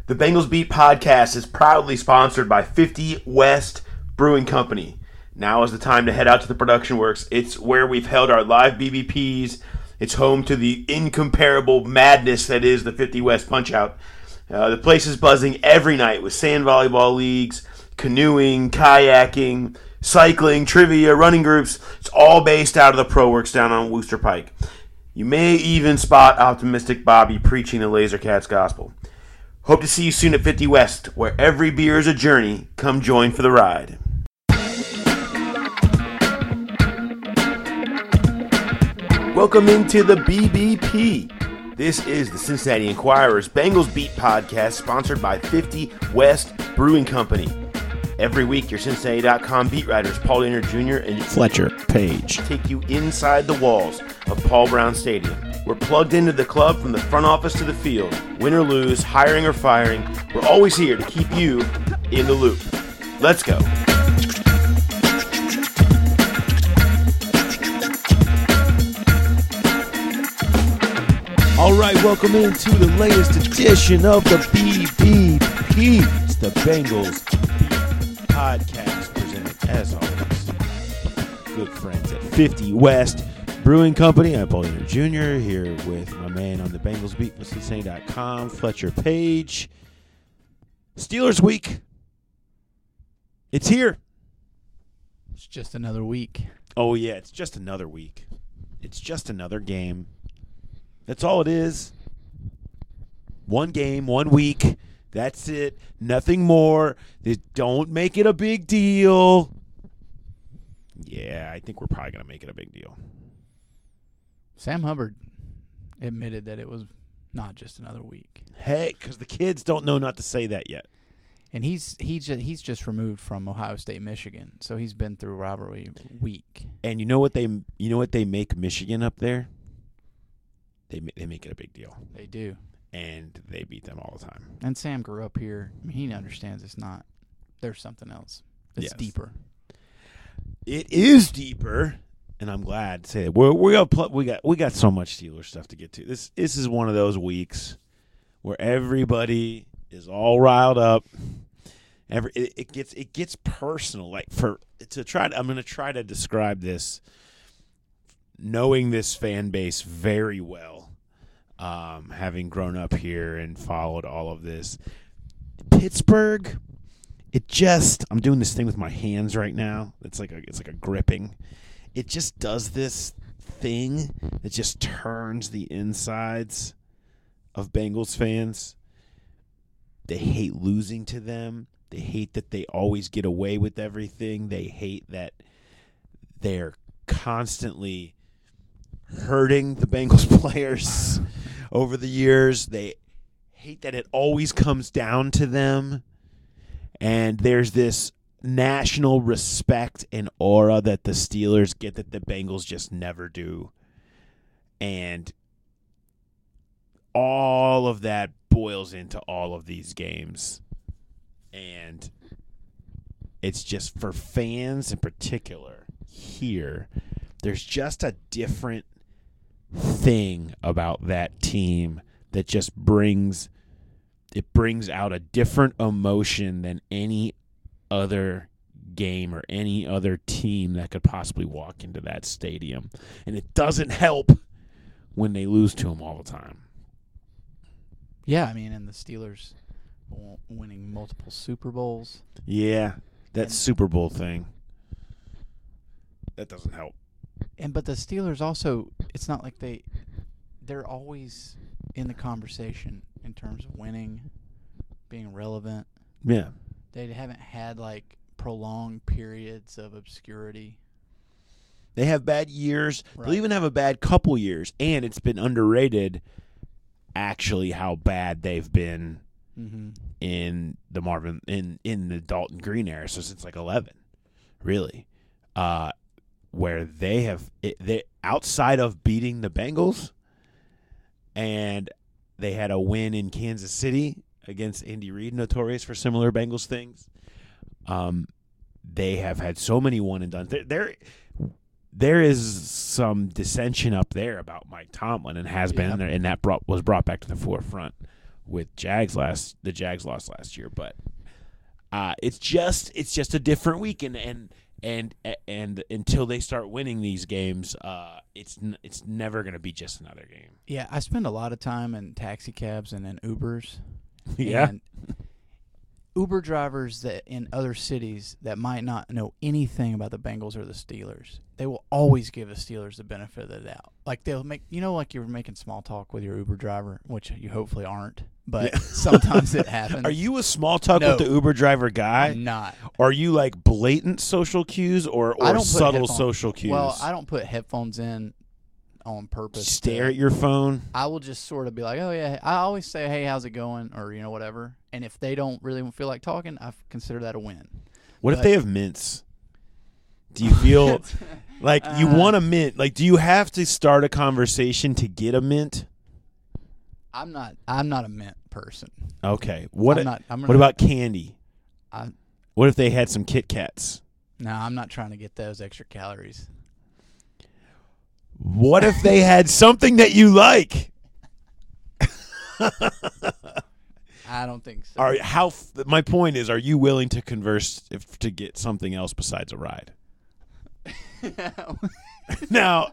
The Bengals Beat podcast is proudly sponsored by 50 West Brewing Company. Now is the time to head out to the Production Works. It's where we've held our live BBPs. It's home to the incomparable madness that is the 50 West Punch-Out. The place is buzzing every night with sand volleyball leagues, canoeing, kayaking, cycling, trivia, running groups. It's all based out of the Pro Works down on Wooster Pike. You may even spot optimistic Bobby preaching the Laser Cats gospel. Hope to see you soon at 50 West, where every beer is a journey. Come join for the ride. Welcome into the BBP. This is the Cincinnati Enquirer's Bengals Beat podcast, sponsored by 50 West Brewing Company. Every week, your Cincinnati.com beat writers Paul Dehner Jr. and Fletcher Page take you inside the walls of Paul Brown Stadium. We're plugged into the club from the front office to the field. Win or lose, hiring or firing, we're always here to keep you in the loop. Let's go. All right, welcome into the latest edition of the BBP. It's the Bengals Beat podcast, presented as always. Good friends at 50 West Brewing Company. I'm Paul Dehner Jr. here with my man on the Bengals Beat from Cincinnati.com, Fletcher Page. Steelers week. It's here. It's just another week. Oh, yeah, it's just another week. It's just another game. That's all it is. One game, 1 week. That's it. Nothing more. Don't make it a big deal. Yeah, I think we're probably going to make it a big deal. Sam Hubbard admitted that it was not just another week. Hey, because the kids don't know not to say that yet. And he's just removed from Ohio State, Michigan, so he's been through rivalry week. And you know what they make Michigan up there? They make it a big deal. They do. And they beat them all the time. And Sam grew up here. I mean, he understands it's not. There's something else. It's Yes. deeper. It is deeper, and I'm glad to say that. We got so much Steelers stuff to get to. This is one of those weeks where everybody is all riled up. It gets personal. I'm going to try to describe this, knowing this fan base very well, having grown up here and followed all of this. Pittsburgh, I'm doing this thing with my hands right now. It's like a gripping. It just does this thing that just turns the insides of Bengals fans. They hate losing to them. They hate that they always get away with everything. They hate that they're constantly hurting the Bengals players over the years. They hate that it always comes down to them. And there's this national respect and aura that the Steelers get that the Bengals just never do. And all of that boils into all of these games. And it's just for fans in particular here, there's just a different thing about that team that just brings out a different emotion than any other game or any other team that could possibly walk into that stadium. And it doesn't help when they lose to them all the time. Yeah, I mean, and the Steelers winning multiple Super Bowls. Yeah, that Super Bowl thing. That doesn't help. But the Steelers also, it's not like they're always in the conversation in terms of winning, being relevant. Yeah. They haven't had like prolonged periods of obscurity. They have bad years. Right. They'll even have a bad couple years. And it's been underrated actually how bad they've been in the in the Dalton Green era. So since like 11, really. Where they outside of beating the Bengals, and they had a win in Kansas City against Andy Reid, notorious for similar Bengals things. They have had so many one and done. There is some dissension up there about Mike Tomlin, and has been there, and that was brought back to the forefront with the Jags lost last year, but it's just a different week, and until they start winning these games, it's never going to be just another game. Yeah, I spend a lot of time in taxi cabs and in Ubers. Yeah. And Uber drivers that in other cities that might not know anything about the Bengals or the Steelers, they will always give the Steelers the benefit of the doubt. Like they'll make, like you're making small talk with your Uber driver, which you hopefully aren't, but sometimes it happens. Are you a small talk No. with the Uber driver guy? I'm not. Are you like blatant social cues or I don't put subtle headphones- social cues? Well, I don't put headphones in on purpose. Stare at your phone. I will just sort of be like, oh, yeah. I always say, hey, how's it going? Or, whatever. And if they don't really feel like talking, I consider that a win. What if they have mints? Do you feel like you want a mint? Like, do you have to start a conversation to get a mint? I'm not a mint person. Okay. What I'm what about candy? I- What if they had some Kit Kats? No, I'm not trying to get those extra calories. What if they had something that you like? I don't think so. My point is, are you willing to converse to get something else besides a ride? No.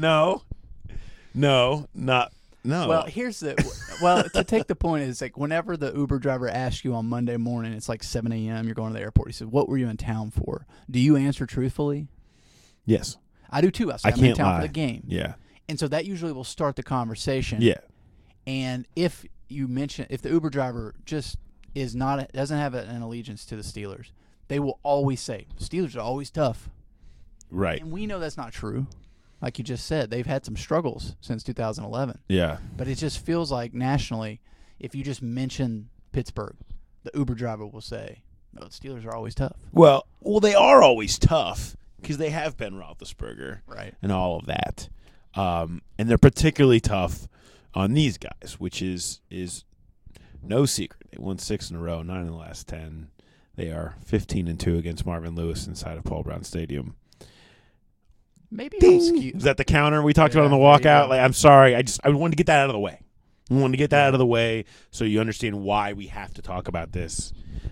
Well, to take the point is like whenever the Uber driver asks you on Monday morning, it's like 7 a.m. You're going to the airport. He says, "What were you in town for?" Do you answer truthfully? Yes. I do too. I say, I I'm can't in town lie. for the game. Yeah. And so that usually will start the conversation. Yeah. And if the Uber driver just doesn't have an allegiance to the Steelers, they will always say Steelers are always tough. Right. And we know that's not true. Like you just said, they've had some struggles since 2011. Yeah. But it just feels like nationally, if you just mention Pittsburgh, the Uber driver will say, "No, the Steelers are always tough." Well, they are always tough because they have Ben Roethlisberger, Right. and all of that, and they're particularly tough on these guys, which is no secret. They won 6 in a row, 9 in the last 10. They are 15-2 against Marvin Lewis inside of Paul Brown Stadium. Maybe Ding! I'm skewed. Is that the counter we talked about on the there you walkout? go. Like, I'm sorry, I wanted to get that out of the way. I wanted to get that out of the way so you understand why we have to talk about this.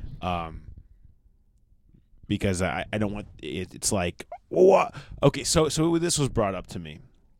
Because I don't want it. It's like, what? Okay, so this was brought up to me.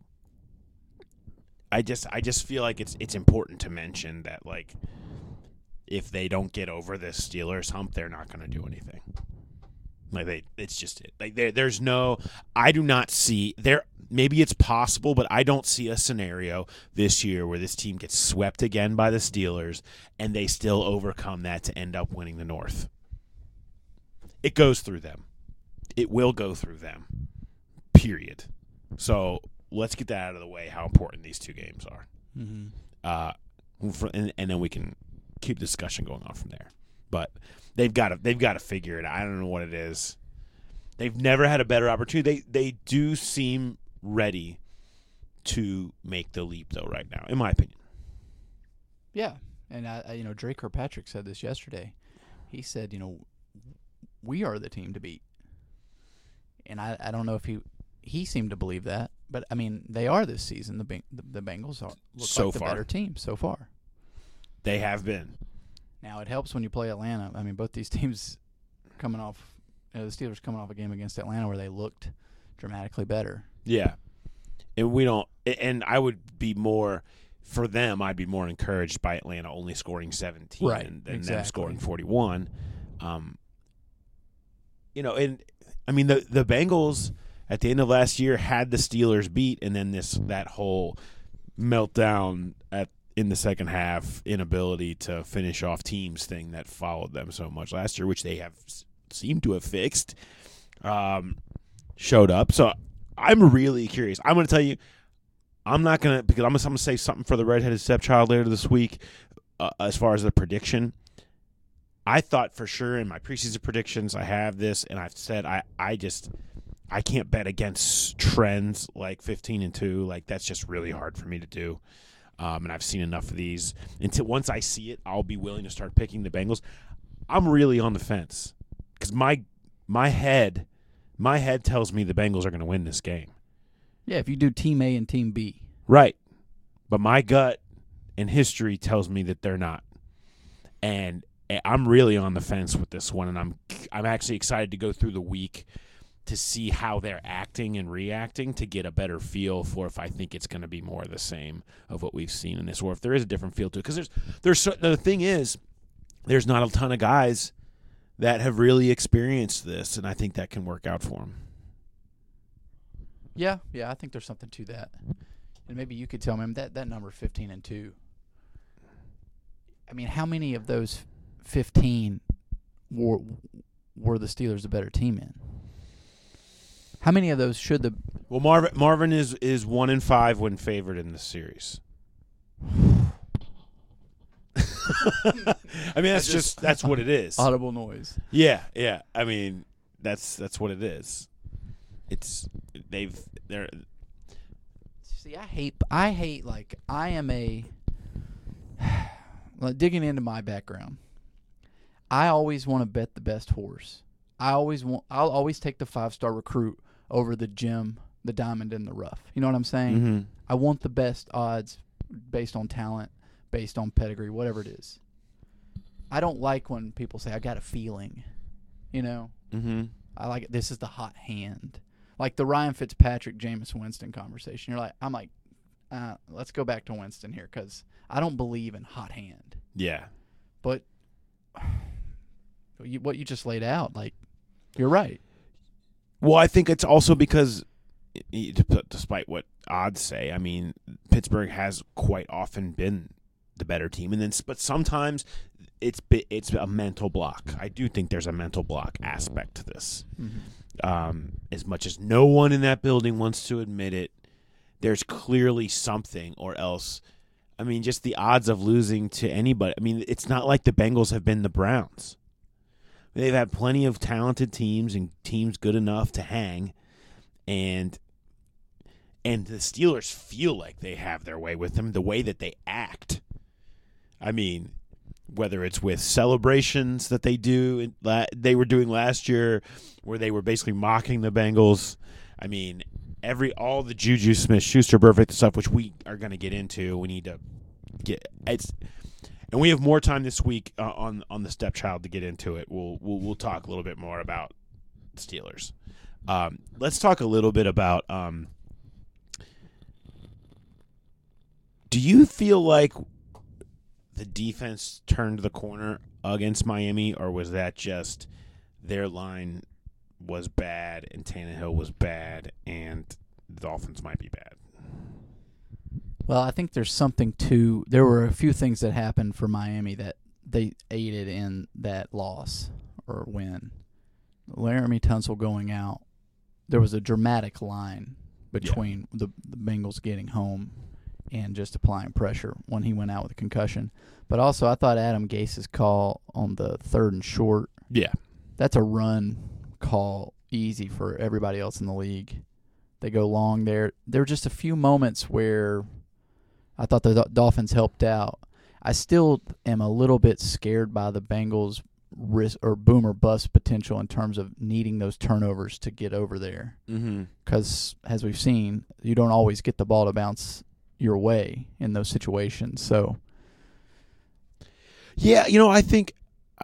I just feel like it's important to mention that, like, if they don't get over this Steelers hump, they're not going to do anything. Like it's just it. Like there's no. I do not see there. Maybe it's possible, but I don't see a scenario this year where this team gets swept again by the Steelers and they still overcome that to end up winning the North. It goes through them. It will go through them. Period. So let's get that out of the way. How important these two games are. Mm-hmm. And then we can keep discussion going on from there. But they've got to figure it out. I don't know what it is. They've never had a better opportunity. They do seem ready to make the leap, though, right now, in my opinion. Yeah, and Drake Kirkpatrick said this yesterday. He said, we are the team to beat, and I don't know if he seemed to believe that, but I mean they are this season. The Bengals look So like the far. better team so far. They have been. Now it helps when you play Atlanta. I mean, both these teams coming off, the Steelers coming off a game against Atlanta where they looked dramatically better. Yeah. And we don't – and I would be more – for them, I'd be more encouraged by Atlanta only scoring 17 Right, than exactly. them scoring 41. And I mean the Bengals at the end of last year had the Steelers beat, and then that whole meltdown in the second half, inability to finish off teams thing that followed them so much last year, which they have seemed to have fixed, showed up. So I'm really curious. I'm going to tell you, I'm not going to, because I'm going to say something for the redheaded stepchild later this week as far as the prediction. I thought for sure in my preseason predictions, I have this, and I've said I can't bet against trends like 15-2. Like, that's just really hard for me to do. And I've seen enough of these. Until once I see it, I'll be willing to start picking the Bengals. I'm really on the fence because my head tells me the Bengals are going to win this game. Yeah, if you do Team A and Team B. Right. But my gut and history tells me that they're not. And I'm really on the fence with this one, and I'm actually excited to go through the week to see how they're acting and reacting to get a better feel for if I think it's going to be more of the same of what we've seen in this, or if there is a different feel to it. Because the thing is, there's not a ton of guys that have really experienced this, and I think that can work out for them. Yeah, I think there's something to that. And maybe you could tell me that number 15-2. I mean, how many of those 15 were the Steelers a better team in? How many of those should the? Well, Marvin is 1-5 when favored in the series. I mean, that's what it is. Audible noise. Yeah. I mean, that's what it is. They're. See, I hate like I am a like digging into my background. I always want to bet the best horse. I'll always take the 5-star recruit over the gem, the diamond in the rough. You know what I'm saying? Mm-hmm. I want the best odds based on talent, based on pedigree, whatever it is. I don't like when people say, I got a feeling. You know? Mm-hmm. I like it. This is the hot hand. Like the Ryan Fitzpatrick, Jameis Winston conversation. I'm like, let's go back to Winston here because I don't believe in hot hand. Yeah. But what you just laid out, like, you're right. Well, I think it's also because, despite what odds say, I mean, Pittsburgh has quite often been the better team, but sometimes it's a mental block. I do think there's a mental block aspect to this. Mm-hmm. As much as no one in that building wants to admit it, there's clearly something, or else, I mean, just the odds of losing to anybody. I mean, it's not like the Bengals have been the Browns. They've had plenty of talented teams and teams good enough to hang, and the Steelers feel like they have their way with them, the way that they act. I mean, whether it's with celebrations that they were doing last year, where they were basically mocking the Bengals. I mean, all the Juju Smith-Schuster perfect stuff, which we are going to get into. We need to get and we have more time this week on the stepchild to get into it. We'll talk a little bit more about Steelers. Let's talk a little bit about. Do you feel like the defense turned the corner against Miami, or was that just their line was bad and Tannehill was bad and the Dolphins might be bad? Well, I think there's something to – there were a few things that happened for Miami that they aided in that loss or win. Laramie Tunsil going out, there was a dramatic line between the Bengals getting home and just applying pressure when he went out with a concussion. But also, I thought Adam Gase's call on the 3rd and short. Yeah. That's a run call easy for everybody else in the league. They go long there. There were just a few moments where I thought the Dolphins helped out. I still am a little bit scared by the Bengals' risk or boom or bust potential in terms of needing those turnovers to get over there. Because, as we've seen, you don't always get the ball to bounce your way in those situations. So, yeah, I think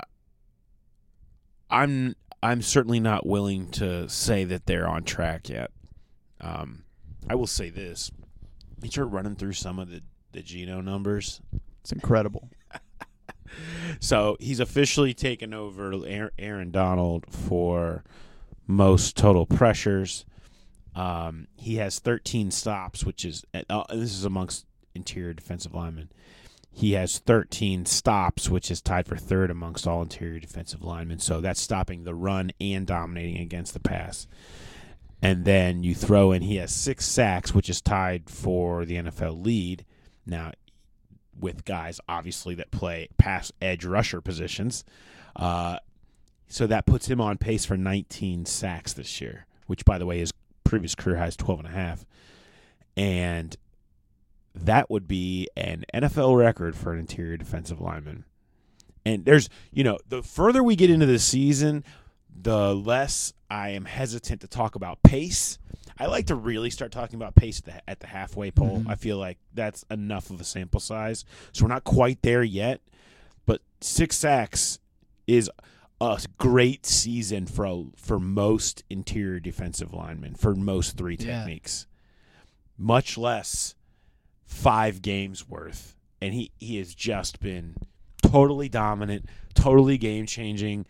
I'm certainly not willing to say that they're on track yet. I will say this. You start running through some of the Geno numbers. It's incredible. So he's officially taken over Aaron Donald for most total pressures. He has 13 stops, which is this is amongst interior defensive linemen. He has 13 stops, which is tied for 3rd amongst all interior defensive linemen. So that's stopping the run and dominating against the pass. And then you throw in he has 6 sacks, which is tied for the NFL lead. Now, with guys, obviously, that play pass edge rusher positions. So that puts him on pace for 19 sacks this year, which, by the way, his previous career high is 12.5. And that would be an NFL record for an interior defensive lineman. And there's, the further we get into the season, the less I am hesitant to talk about pace. I like to really start talking about pace at the halfway pole. I feel like that's enough of a sample size. So we're not quite there yet, but 6 sacks is a great season for most interior defensive linemen, for most 3 techniques. Much less 5 games worth. And he has just been totally dominant, totally game-changing.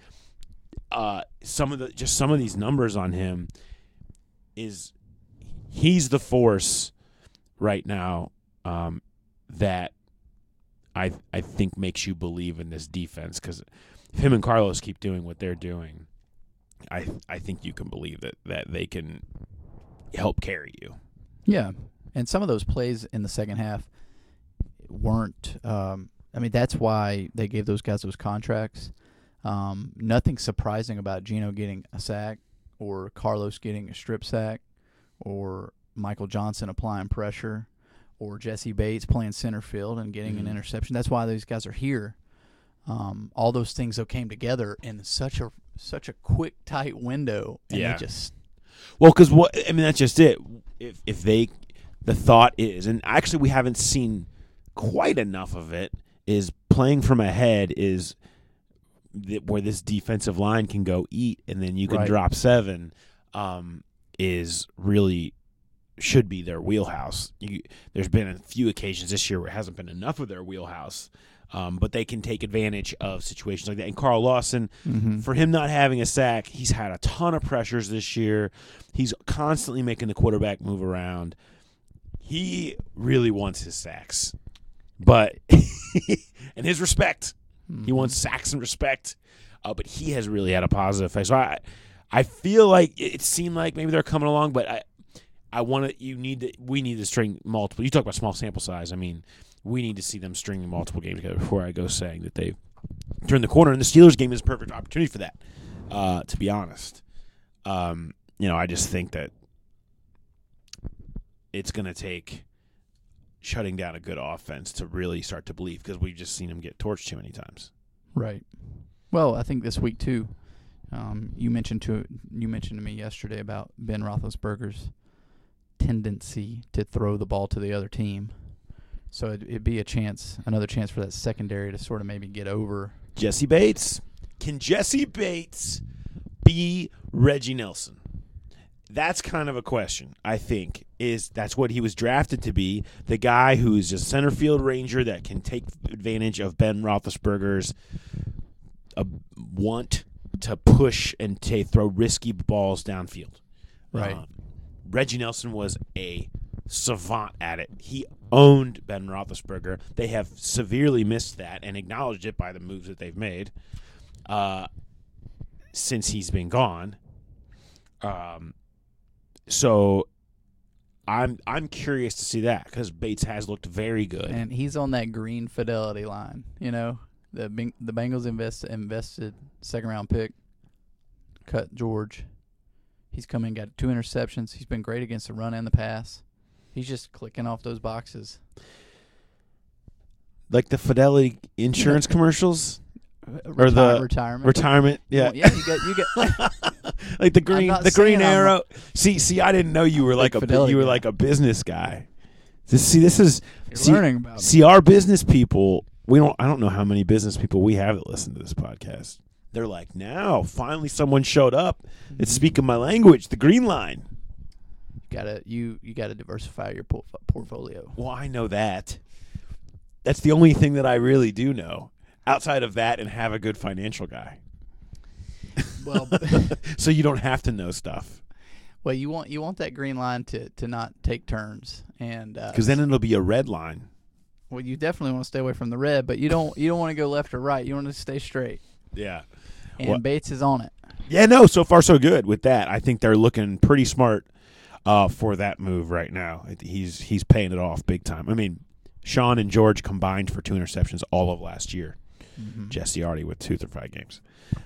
Some of these numbers on him is he's the force right now that I think makes you believe in this defense, because if him and Carlos keep doing what they're doing, I think you can believe that they can help carry you. Yeah, and some of those plays in the second half weren't. That's why they gave those guys those contracts. Nothing surprising about Geno getting a sack, or Carlos getting a strip sack, or Michael Johnson applying pressure, or Jesse Bates playing center field and getting an interception. That's why these guys are here. All those things that came together in such a quick, tight window, and they just because that's just it. If the thought is, and actually we haven't seen quite enough of it, is playing from ahead is where this defensive line can go eat, and then you can drop 7. Is really should be their wheelhouse. There's been a few occasions this year where it hasn't been enough of their wheelhouse, but they can take advantage of situations like that. And Carl Lawson, for him not having a sack, he's had a ton of pressures this year. He's constantly making the quarterback move around. He really wants his sacks, but and his respect. He wants sacks and respect, but he has really had a positive effect. So I feel like it seemed like maybe they're coming along, but we need to string multiple. You talk about small sample size. I mean, we need to see them string multiple games together before I go saying that they've turned the corner. And the Steelers game is a perfect opportunity for that, to be honest. I just think that it's going to take shutting down a good offense to really start to believe, because we've just seen them get torched too many times. Right. Well, I think this week too. You mentioned to me yesterday about Ben Roethlisberger's tendency to throw the ball to the other team. So it'd be another chance for that secondary to sort of maybe get over Jesse Bates. Can Jesse Bates be Reggie Nelson? That's kind of a question, I think. That's what he was drafted to be, the guy who's a center field ranger that can take advantage of Ben Roethlisberger's want to push and to throw risky balls downfield. Right. Reggie Nelson was a savant at it. He owned Ben Roethlisberger. They have severely missed that and acknowledged it by the moves that they've made since he's been gone. So I'm curious to see that, because Bates has looked very good. And he's on that green fidelity line. The Bengals invested second-round pick, cut George. He's come in, got 2 interceptions. He's been great against the run and the pass. He's just clicking off those boxes. Like the Fidelity insurance commercials? Or the retirement, yeah. Well, yeah, you get like the green arrow. See, I didn't know you were like a business guy. This is learning about see our business people. I don't know how many business people we have that listen to this podcast. They're like, now finally someone showed up that's speaking my language. The green line. You gotta diversify your portfolio. Well, I know that. That's the only thing that I really do know. Outside of that, and have a good financial guy. Well, so you don't have to know stuff. Well, you want that green line to not take turns, and because then it'll be a red line. Well, you definitely want to stay away from the red, but you don't want to go left or right. You want to stay straight. Yeah. And Bates is on it. Yeah, no, so far so good with that. I think they're looking pretty smart for that move right now. He's paying it off big time. I mean, Sean and George combined for 2 interceptions all of last year. Mm-hmm. Jesse already with 2 through 5 games.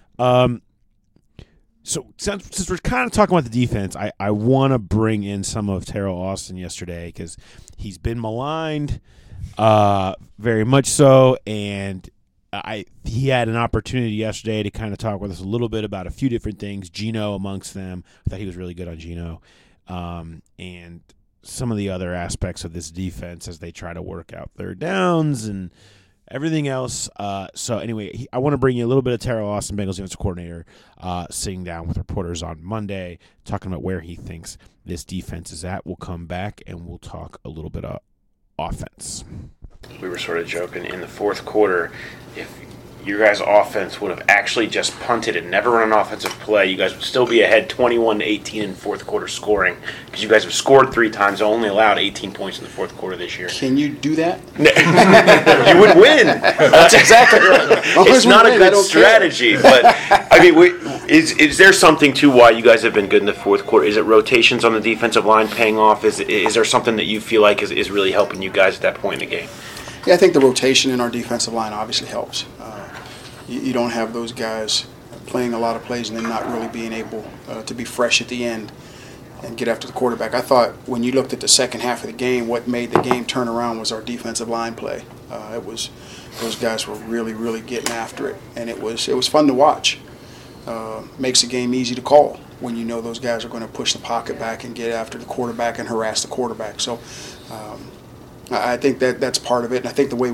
So since we're kind of talking about the defense, I want to bring in some of Terrell Austin yesterday, because he's been maligned, very much so, and he had an opportunity yesterday to kind of talk with us a little bit about a few different things, Geno amongst them. I thought he was really good on Geno, and some of the other aspects of this defense as they try to work out third downs and Everything else. So anyway, I want to bring you a little bit of Terrell Austin, Bengals defensive coordinator, sitting down with reporters on Monday, talking about where he thinks this defense is at. We'll come back and we'll talk a little bit of offense. We were sort of joking in the fourth quarter, if your guys' offense would have actually just punted and never run an offensive play, you guys would still be ahead 21-18 in fourth quarter scoring, because you guys have scored 3 times, only allowed 18 points in the fourth quarter this year. Can you do that? You would win. That's exactly right. It's not a good strategy, but I mean, is there something to why you guys have been good in the fourth quarter? Is it rotations on the defensive line paying off? Is there something that you feel like is really helping you guys at that point in the game? Yeah, I think the rotation in our defensive line obviously helps. You don't have those guys playing a lot of plays and then not really being able to be fresh at the end and get after the quarterback. I thought when you looked at the second half of the game, what made the game turn around was our defensive line play. It was those guys were really, really getting after it, and it was fun to watch. Makes the game easy to call when you know those guys are going to push the pocket back and get after the quarterback and harass the quarterback. So I think that's part of it, and I think the way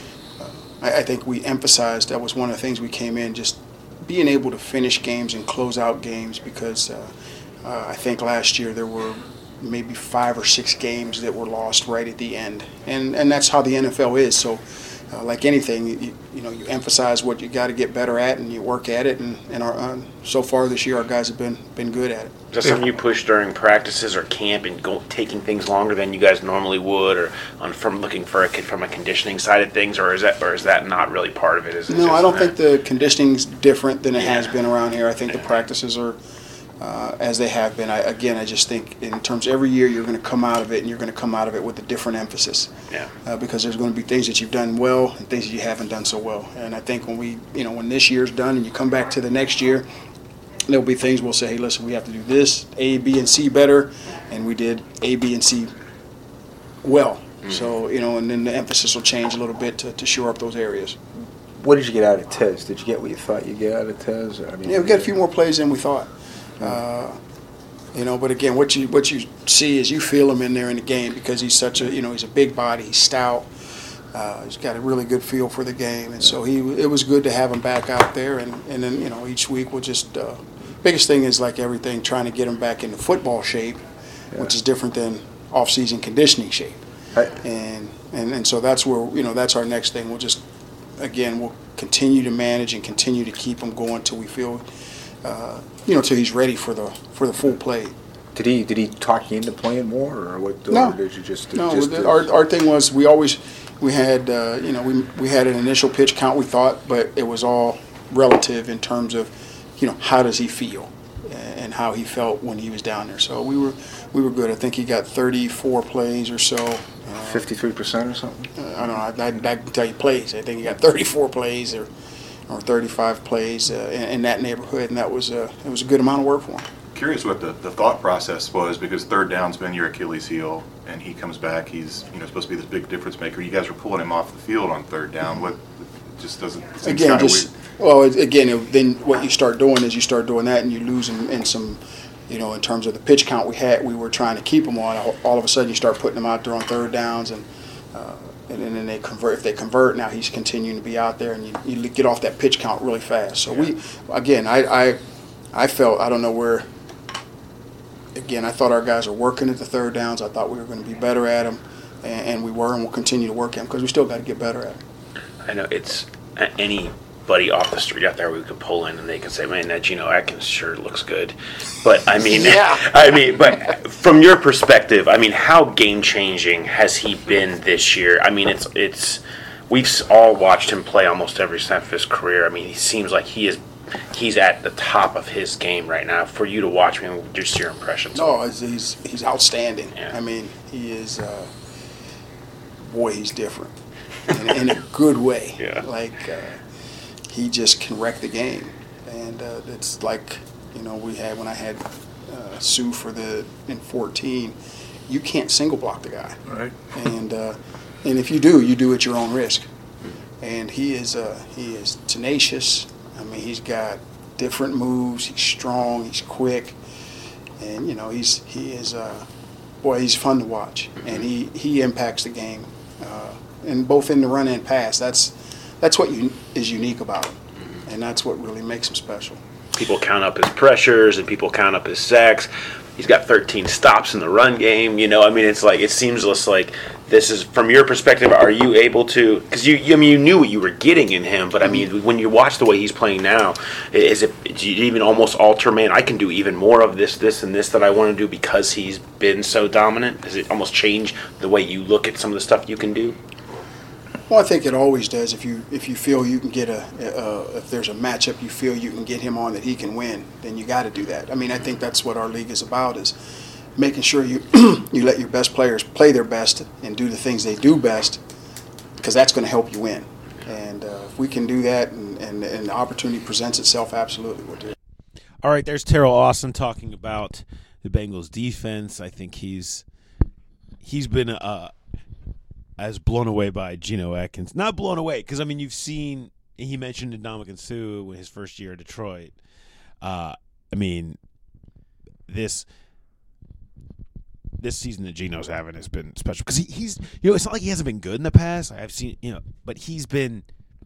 I think we emphasized, that was one of the things we came in, just being able to finish games and close out games, because I think last year there were maybe 5 or 6 games that were lost right at the end, and that's how the NFL is. So like anything, you emphasize what you got to get better at, and you work at it, and so far this year our guys have been good at it. Is that something you push during practices or camp and taking things longer than you guys normally would, or from looking for from a conditioning side of things, or is that not really part of it? No, I don't think the conditioning's different than it has been around here. I think the practices are as they have been. I just think in terms of every year you're going to come out of it, and you're going to come out of it with a different emphasis. Yeah. Because there's going to be things that you've done well and things that you haven't done so well. And I think when this year's done and you come back to the next year, there'll be things we'll say, hey, listen, we have to do this, A, B, and C better, and we did A, B, and C well. Mm-hmm. So, and then the emphasis will change a little bit to shore up those areas. What did you get out of Tez? Did you get what you thought you'd get out of Tez? Yeah, we got a few more plays than we thought. But again, what you see is you feel him in there in the game, because he's such a, he's a big body, he's stout. He's got a really good feel for the game, and so it was good to have him back out there. And then each week we'll just biggest thing is, like everything, trying to get him back into football shape, which is different than off-season conditioning shape. And so that's where that's our next thing. We'll continue to manage and continue to keep him going till we feel till he's ready for the full play. Did he talk you into playing more, or what? No. Or did you just our thing was we had we had an initial pitch count, we thought, but it was all relative in terms of how does he feel and how he felt when he was down there. So we were good. I think he got 34 plays or so. 53% or something. I don't know. I can tell you plays. I think he got 34 plays or 35 plays in that neighborhood, and it was a good amount of work for him. Curious what the thought process was, because third down's been your Achilles heel, and he comes back. He's supposed to be this big difference maker. You guys are pulling him off the field on third down. What just doesn't seem kind of weird. Well, then what you start doing is you start doing that, and you lose him in some, in terms of the pitch count we were trying to keep him on. All of a sudden, you start putting him out there on third downs, and then they convert. If they convert, now he's continuing to be out there, and you get off that pitch count really fast. So I felt, I don't know where. Again, I thought our guys are working at the third downs. I thought we were going to be better at them, and we were, and we'll continue to work at them because we still got to get better at them. I know it's anybody off the street out there we could pull in and they can say, man, that Geno Atkins sure looks good. But I mean, but from your perspective, how game changing has he been this year? It's we've all watched him play almost every snap of his career. He seems like he's at the top of his game right now. For you to watch him, just your impressions. No, he's outstanding. Yeah. He is. Boy, he's different in a good way. Yeah. He just can wreck the game, and it's like we had when I had Sue in 14. You can't single block the guy, right? And if you do at your own risk. And he is tenacious. He's got different moves. He's strong. He's quick, and he's fun to watch. And he impacts the game, and both in the run and pass. That's that's what is unique about him, and that's what really makes him special. People count up his pressures and people count up his sacks. He's got 13 stops in the run game. I mean, it's like, it seems just like this is, from your perspective, are you able to, because you knew what you were getting in him, but I mean, when you watch the way he's playing now, do you even almost alter, man, I can do even more of this, and this that I want to do because he's been so dominant? Does it almost change the way you look at some of the stuff you can do? Well, I think it always does. If you feel you can get if there's a matchup you feel you can get him on that he can win, then you got to do that. I mean, I think that's what our league is about, is making sure you you let your best players play their best and do the things they do best, because that's going to help you win. And if we can do that and the opportunity presents itself, absolutely we'll do it. All right, there's Terrell Austin talking about the Bengals defense. I think he's been as blown away by Geno Atkins. Not blown away, because, I mean, you've seen, he mentioned Ndamukong Suh his first year at Detroit. I mean, this season that Geno's having has been special, because he's it's not like he hasn't been good in the past. I've seen, but he's been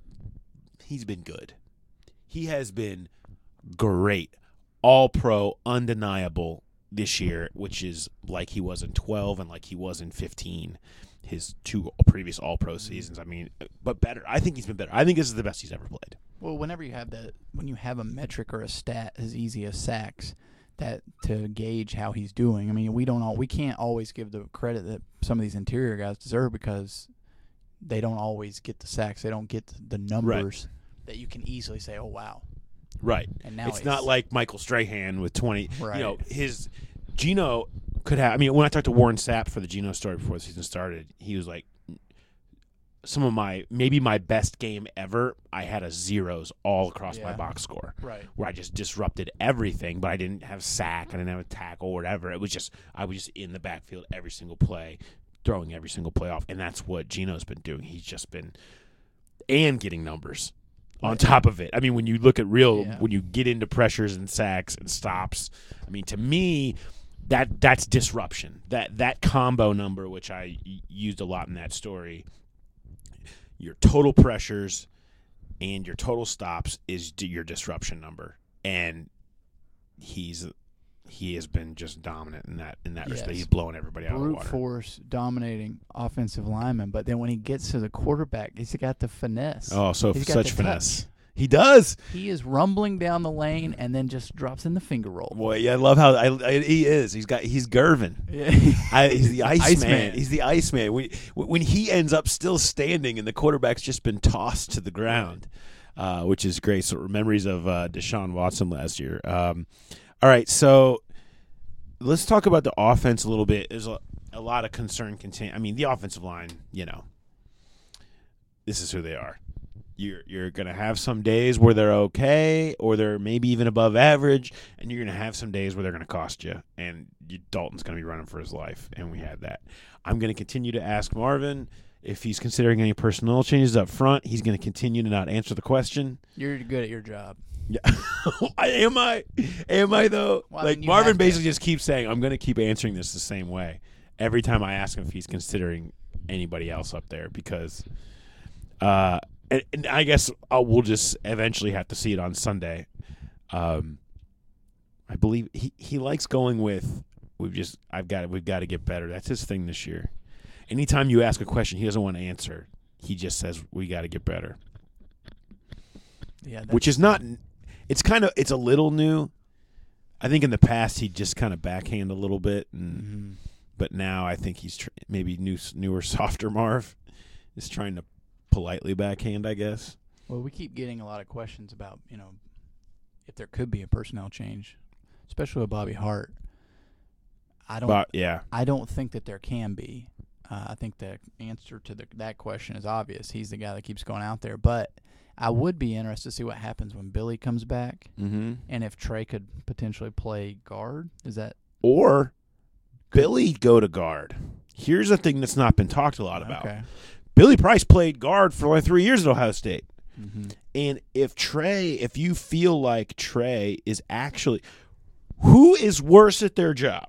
good. He has been great, all pro, undeniable this year, which is like he was in 12 and like he was in 15. His 2 previous All-Pro seasons. I mean, but better. I think he's been better. I think this is the best he's ever played. Well, when you have a metric or a stat as easy as sacks, that to gauge how he's doing. I mean, we can't always give the credit that some of these interior guys deserve, because they don't always get the sacks. They don't get the numbers that you can easily say, "Oh, wow." Right. And now it's not like Michael Strahan with 20. Right. His Geno could have. I mean, when I talked to Warren Sapp for the Geno story before the season started, he was like, some of maybe my best game ever, I had a zeros all across my box score. Right. Where I just disrupted everything, but I didn't have sack, I didn't have a tackle or whatever. It was just, I was just in the backfield every single play, throwing every single play off. And that's what Geno's been doing. He's just been, and getting numbers on top of it. I mean, when you look at when you get into pressures and sacks and stops, I mean, to me, that's disruption. That combo number, which I used a lot in that story, your total pressures and your total stops is your disruption number, and he has been just dominant in that respect. He's blowing everybody out of the water. Brute force dominating offensive lineman, but then when he gets to the quarterback, he's got the finesse. Oh, so He's got such the finesse. touch. He does. He is rumbling down the lane and then just drops in the finger roll. Boy, yeah, I love how he is. He's Gervin. Yeah. He's the Iceman. Man. He's the Iceman. When he ends up still standing and the quarterback's just been tossed to the ground, which is great. So memories of Deshaun Watson last year. All right, so let's talk about the offense a little bit. There's a lot of concern. I mean, the offensive line, this is who they are. You're going to have some days where they're okay, or they're maybe even above average, and you're going to have some days where they're going to cost you, and Dalton's going to be running for his life, and we had that. I'm going to continue to ask Marvin if he's considering any personnel changes up front. He's going to continue to not answer the question. You're good at your job. Yeah. Am I though? Well, like Marvin basically just keeps saying, I'm going to keep answering this the same way every time I ask him if he's considering anybody else up there, because and I guess we'll just eventually have to see it on Sunday. I believe he likes going with we've got to get better. That's his thing this year. Anytime you ask a question he doesn't want to answer, he just says we got to get better. Yeah, which is not. It's a little new. I think in the past he just kind of backhand a little bit, but now I think he's maybe newer, softer Marv is trying to politely backhand, I guess. Well, we keep getting a lot of questions about, if there could be a personnel change, especially with Bobby Hart. I don't think that there can be. I think the answer to that question is obvious. He's the guy that keeps going out there. But I would be interested to see what happens when Billy comes back, and if Trey could potentially play guard. Is that or Billy go to guard? Here's a thing that's not been talked a lot about. Okay. Billy Price played guard for like 3 years at Ohio State. And if you feel like Trey is actually, who is worse at their job?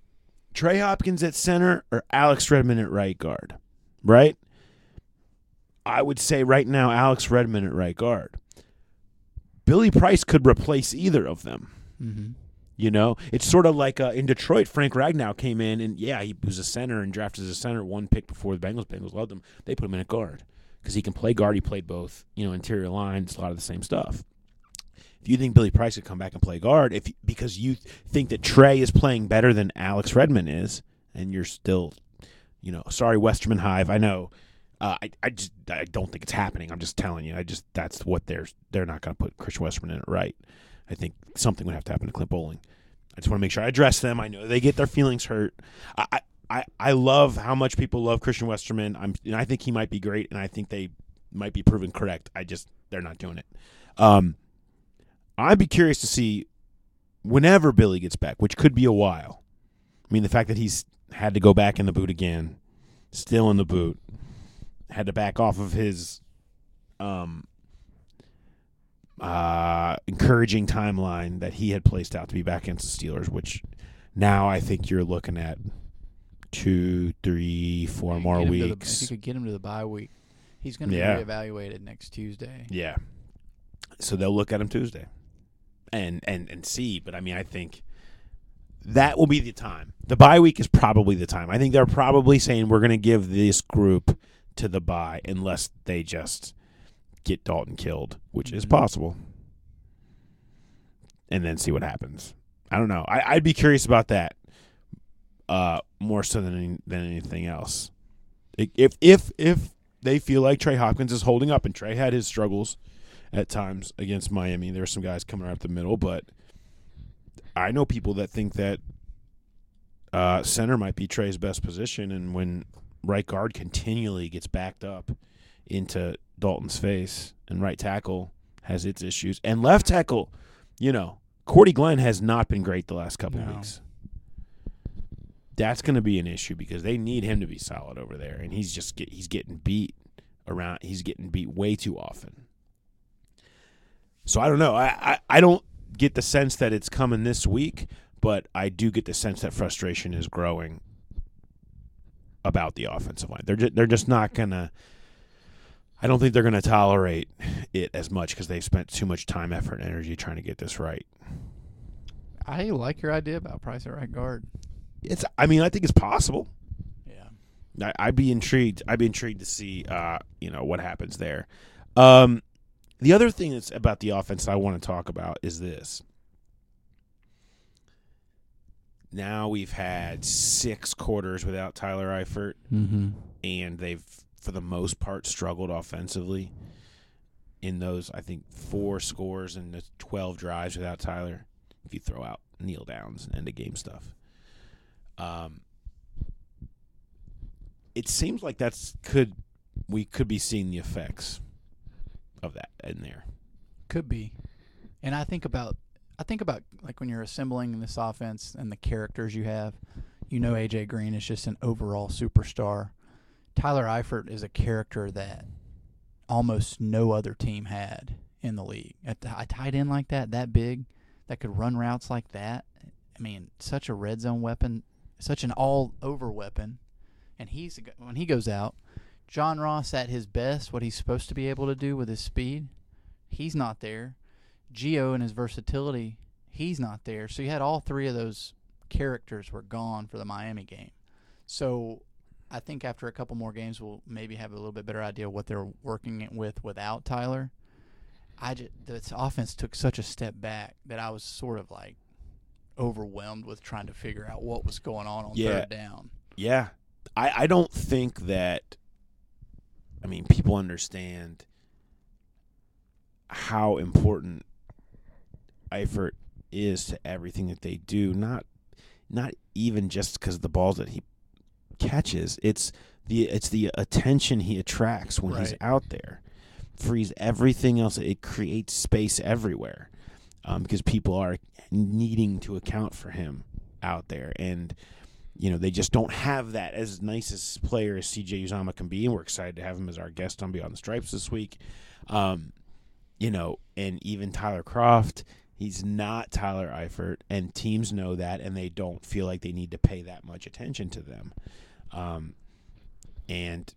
Trey Hopkins at center or Alex Redmond at right guard, right? I would say right now Alex Redmond at right guard. Billy Price could replace either of them. Mm-hmm. You know, it's sort of like in Detroit, Frank Ragnow came in, and yeah, he was a center and drafted as a center, one pick before the Bengals. Bengals loved him. They put him in at guard because he can play guard. He played both, interior lines, a lot of the same stuff. If you think Billy Price could come back and play guard, because you think that Trey is playing better than Alex Redmond is, and you're still, sorry, Westerman Hive, I know. I don't think it's happening. I'm just telling you. That's what they're not going to put Chris Westerman in it right. I think something would have to happen to Clint Bowling. I just want to make sure I address them. I know they get their feelings hurt. I love how much people love Christian Westerman. I think he might be great, and I think they might be proven correct. They're not doing it. I'd be curious to see whenever Billy gets back, which could be a while. I mean, the fact that he's had to go back in the boot again, still in the boot, had to back off of his encouraging timeline that he had placed out to be back against the Steelers, which now I think you're looking at 2, 3, 4 more weeks. If you could get him to the bye week, he's going to be reevaluated next Tuesday. Yeah. So they'll look at him Tuesday and see. But, I think that will be the time. The bye week is probably the time. I think they're probably saying we're going to give this group to the bye unless they just get Dalton killed, which is possible, and then see what happens. I don't know. I'd be curious about that more so than anything else. If they feel like Trey Hopkins is holding up, and Trey had his struggles at times against Miami, there were some guys coming out the middle, but I know people that think that center might be Trey's best position, and when right guard continually gets backed up into Dalton's face, and right tackle has its issues, and left tackle, Cordy Glenn has not been great the last couple weeks. That's going to be an issue because they need him to be solid over there, and he's getting beat around. He's getting beat way too often. So I don't know. I don't get the sense that it's coming this week, but I do get the sense that frustration is growing about the offensive line. They're just not going to. I don't think they're going to tolerate it as much because they've spent too much time, effort, and energy trying to get this right. I like your idea about Price at right guard. I think it's possible. Yeah, I'd be intrigued. I'd be intrigued to see, what happens there. The other thing that's about the offense I want to talk about is this. Now we've had 6 quarters without Tyler Eifert, and they've, for the most part, struggled offensively in those, I think, 4 scores and the 12 drives without Tyler, if you throw out kneel downs and end-of-game stuff. It seems like we could be seeing the effects of that in there. Could be. And I think about like when you're assembling this offense and the characters you have, AJ Green is just an overall superstar. Tyler Eifert is a character that almost no other team had in the league. A tight end like that big, that could run routes like that. Such a red zone weapon, such an all-over weapon. And when he goes out, John Ross at his best, what he's supposed to be able to do with his speed, he's not there. Gio and his versatility, he's not there. So you had all 3 of those characters were gone for the Miami game. So I think after a couple more games, we'll maybe have a little bit better idea what they're working with without Tyler. This offense took such a step back that I was sort of like overwhelmed with trying to figure out what was going on third down. Yeah. I don't think that people understand how important Eifert is to everything that they do. Not even just because of the balls that he catches. It's the attention he attracts when he's out there. Frees everything else. It creates space everywhere because people are needing to account for him out there. And, they just don't have that. As nice as player as C.J. Uzomah can be, and we're excited to have him as our guest on Beyond the Stripes this week. And even Tyler Kroft, he's not Tyler Eifert, and teams know that, and they don't feel like they need to pay that much attention to them. And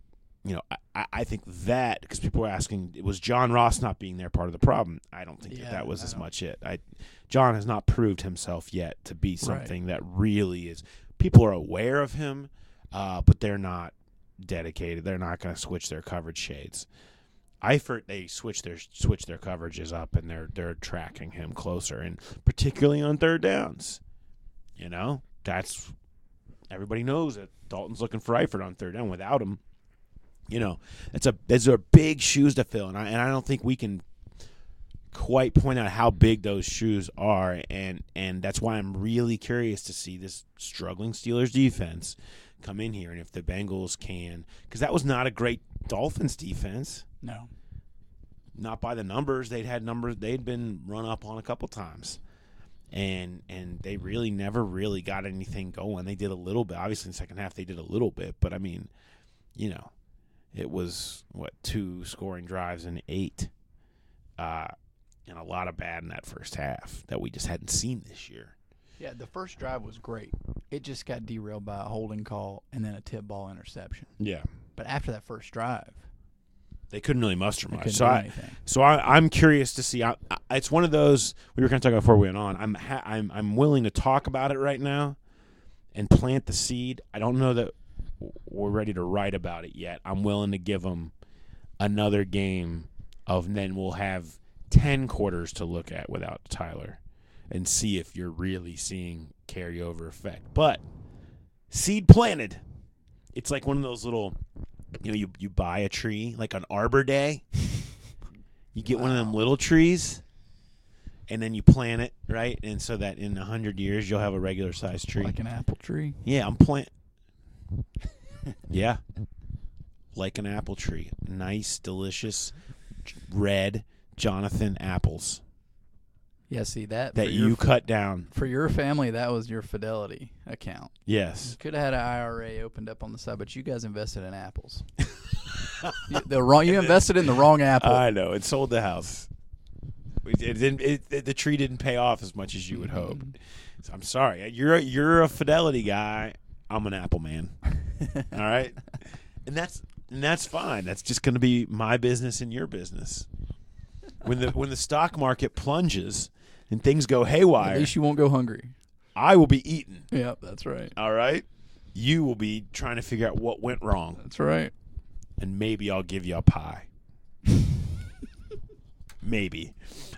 I think that, because people were asking, was John Ross not being there part of the problem? I don't think that was as much it. John has not proved himself yet to be something that really is. People are aware of him, but they're not dedicated. They're not going to switch their coverage shades. Eifert, they switch their coverages up, and they're tracking him closer, and particularly on third downs. That's everybody knows that Dalton's looking for Eifert on third down. Without him, those are big shoes to fill, and I don't think we can quite point out how big those shoes are, and that's why I'm really curious to see this struggling Steelers defense come in here, and if the Bengals can, because that was not a great Dolphins defense. No. Not by the numbers. They'd been run up on a couple times. And they really never really got anything going. They did a little bit. Obviously in the second half they did a little bit, but I mean, it was 2 scoring drives and 8. And a lot of bad in that first half that we just hadn't seen this year. Yeah, the first drive was great. It just got derailed by a holding call and then a tip ball interception. Yeah. But after that first drive, they couldn't really muster much. So I'm curious to see. It's one of those we were going to talk about before we went on. I'm willing to talk about it right now and plant the seed. I don't know that we're ready to write about it yet. I'm willing to give them another game and then we'll have 10 quarters to look at without Tyler and see if you're really seeing carryover effect. But seed planted. It's like one of those little. You buy a tree, like on Arbor Day. You get one of them little trees, and then you plant it, right? And so that in 100 years, you'll have a regular-sized tree. Like an apple tree? Yeah, Yeah, like an apple tree. Nice, delicious, red Jonathan apples. Yeah, see that you cut down. For your family, that was your Fidelity account. Yes. You could have had an IRA opened up on the side, but you guys invested in apples. You invested in the wrong apple. I know. It sold the house. The tree didn't pay off as much as you would hope. So I'm sorry. You're a Fidelity guy. I'm an Apple man. All right? And that's fine. That's just going to be my business and your business. When the stock market plunges and things go haywire, at least you won't go hungry. I will be eating. Yep, that's right. All right? You will be trying to figure out what went wrong. That's right. And maybe I'll give you a pie. Maybe.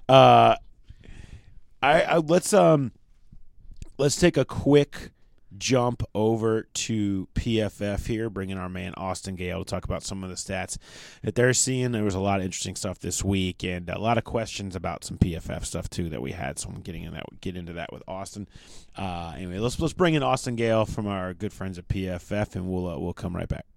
Let's take a quick jump over to PFF here, bringing our man Austin Gayle to talk about some of the stats that they're seeing. There was a lot of interesting stuff this week and a lot of questions about some PFF stuff too that we had. So I'm get into that with Austin. Anyway, let's bring in Austin Gayle from our good friends at PFF, and we'll come right back.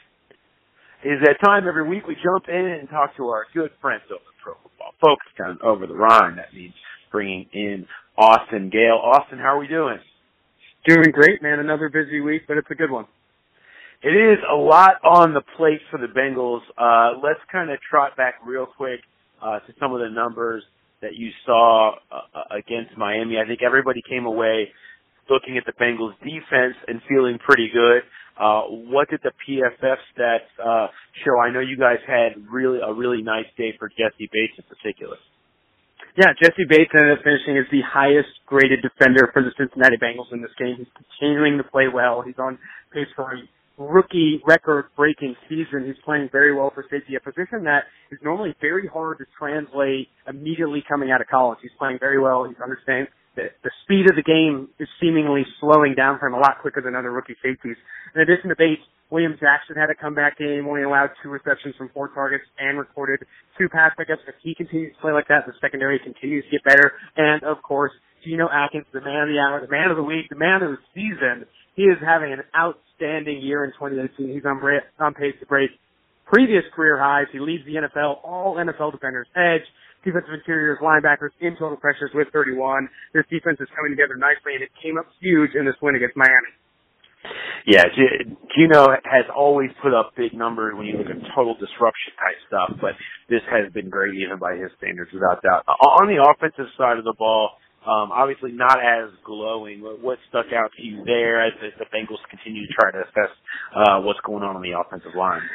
It is that time every week we jump in and talk to our good friends over at Pro Football Focus, kind of over the Rhine. That means bringing in Austin Gayle. Austin, how are we doing? Doing great, man. Another busy week, but it's a good one. It is a lot on the plate for the Bengals. Let's kind of trot back real quick to some of the numbers that you saw against Miami. I think everybody came away looking at the Bengals defense and feeling pretty good. What did the PFF stats show? I know you guys had a really nice day for Jesse Bates in particular. Yeah, Jesse Bates ended up finishing as the highest graded defender for the Cincinnati Bengals in this game. He's continuing to play well. He's on pace for a rookie record-breaking season. He's playing very well for safety, a position that is normally very hard to translate immediately coming out of college. He's playing very well. He's understanding that the speed of the game is seemingly slowing down for him a lot quicker than other rookie safeties. In addition to Bates, William Jackson had a comeback game, only allowed 2 receptions from 4 targets and recorded 2 pass pickups. If he continues to play like that, the secondary continues to get better. And, of course, Geno Atkins, the man of the hour, the man of the week, the man of the season. He is having an outstanding year in 2018. He's on pace to break previous career highs. He leads the NFL, all NFL defenders edge, defensive interiors, linebackers in total pressures with 31. This defense is coming together nicely, and it came up huge in this win against Miami. Yeah, Geno has always put up big numbers when you look at total disruption type stuff, but this has been great even by his standards, without doubt. On the offensive side of the ball, obviously not as glowing. What stuck out to you there as the Bengals continue to try to assess what's going on the offensive line?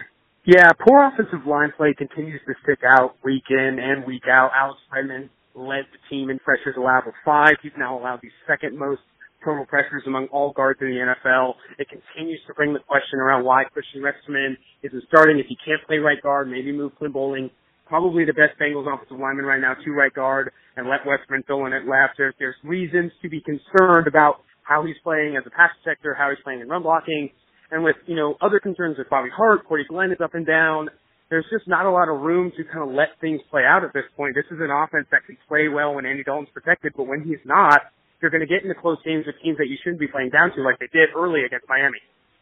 Yeah, poor offensive line play continues to stick out week in and week out. Alex Redmond led the team in pressures allowed with 5. He's now allowed the second most total pressures among all guards in the NFL. It continues to bring the question around why Christian Rexman isn't starting. If he can't play right guard, maybe move Quinn Bowling, probably the best Bengals offensive lineman right now, to right guard, and let Westman fill in at left. There's reasons to be concerned about how he's playing as a pass protector, how he's playing in run blocking, and with, other concerns with Bobby Hart, Corey Glenn is up and down. There's just not a lot of room to kind of let things play out at this point. This is an offense that can play well when Andy Dalton's protected, but when he's not, you're going to get into close games with teams that you shouldn't be playing down to, like they did early against Miami.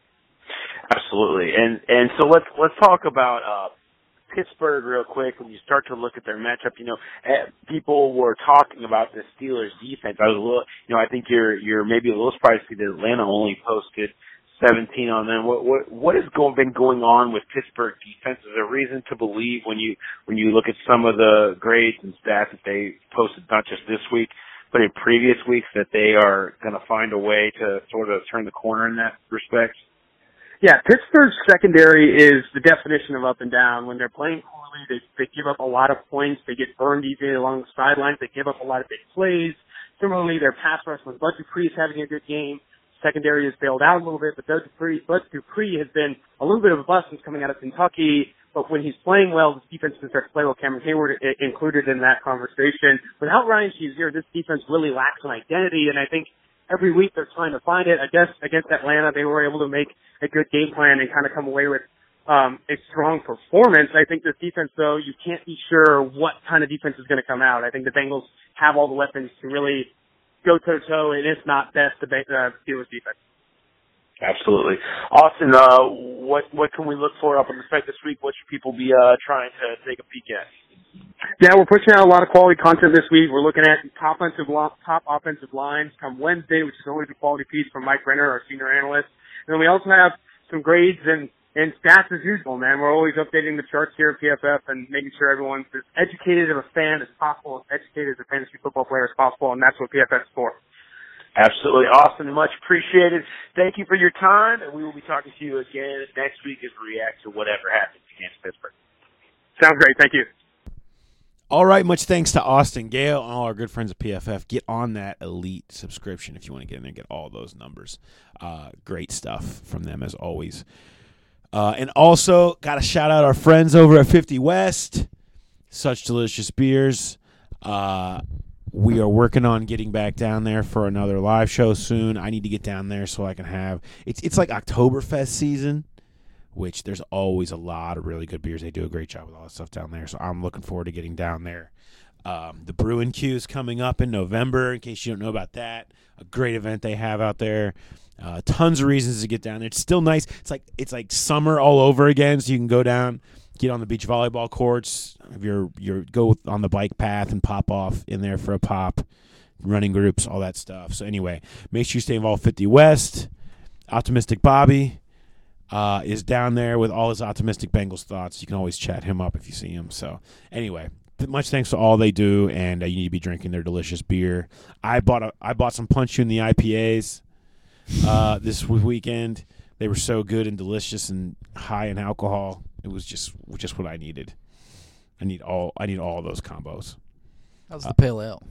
Absolutely. And so let's talk about Pittsburgh real quick. When you start to look at their matchup, people were talking about the Steelers defense. I was a little, I think you're maybe a little surprised to see that Atlanta only posted 17 on them. What has been going on with Pittsburgh defense? Is there reason to believe when you look at some of the grades and stats that they posted, not just this week, but in previous weeks, that they are going to find a way to sort of turn the corner in that respect? Yeah, Pittsburgh's secondary is the definition of up and down. When they're playing poorly, they give up a lot of points. They get burned easily along the sidelines. They give up a lot of big plays. Similarly, their pass rush, when Bud Dupree is having a good game, secondary has bailed out a little bit, but Bud Dupree has been a little bit of a bust since coming out of Kentucky. But when he's playing well, this defense can start to play well. Cameron Hayward included in that conversation. Without Ryan Shazier, this defense really lacks an identity, and I think every week they're trying to find it. I guess against Atlanta, they were able to make a good game plan and kind of come away with a strong performance. I think this defense, though, you can't be sure what kind of defense is going to come out. I think the Bengals have all the weapons to really go toe-to-toe, and if not, best the Steelers defense. Absolutely. Austin, what can we look for up on the site this week? What should people be trying to take a peek at? Yeah, we're pushing out a lot of quality content this week. We're looking at top offensive lines come Wednesday, which is always a quality piece from Mike Renner, our senior analyst. And then we also have some grades and stats as usual, man. We're always updating the charts here at PFF and making sure everyone's as educated of a fan as possible, as educated as a fantasy football player as possible, and that's what PFF is for. Absolutely. Austin, much appreciated. Thank you for your time, and we will be talking to you again next week as we react to whatever happens against Pittsburgh. Sounds great. Thank you. All right, much thanks to Austin Gale and all our good friends at PFF. Get on that elite subscription if you want to get in there and get all those numbers. Great stuff from them as always. And also, got to shout out our friends over at 50 West. Such delicious beers. We are working on getting back down there for another live show soon. I need to get down there so I can have it's like Oktoberfest season, which there's always a lot of really good beers. They do a great job with all that stuff down there, so I'm looking forward to getting down there. The Bruin Q is coming up in November, in case you don't know about that. A great event they have out there. Tons of reasons to get down there. It's still nice. It's like summer all over again, so you can go down, get on the beach volleyball courts. If you're go on the bike path and pop off in there for a pop, running groups, all that stuff. So anyway, make sure you stay involved. 50 West, Optimistic Bobby is down there with all his optimistic Bengals thoughts. You can always chat him up if you see him. So anyway, much thanks to all they do, and you need to be drinking their delicious beer. I bought some Punch You in the IPAs this weekend. They were so good and delicious and high in alcohol. It was just what I needed. I need all those combos. How's the pale ale?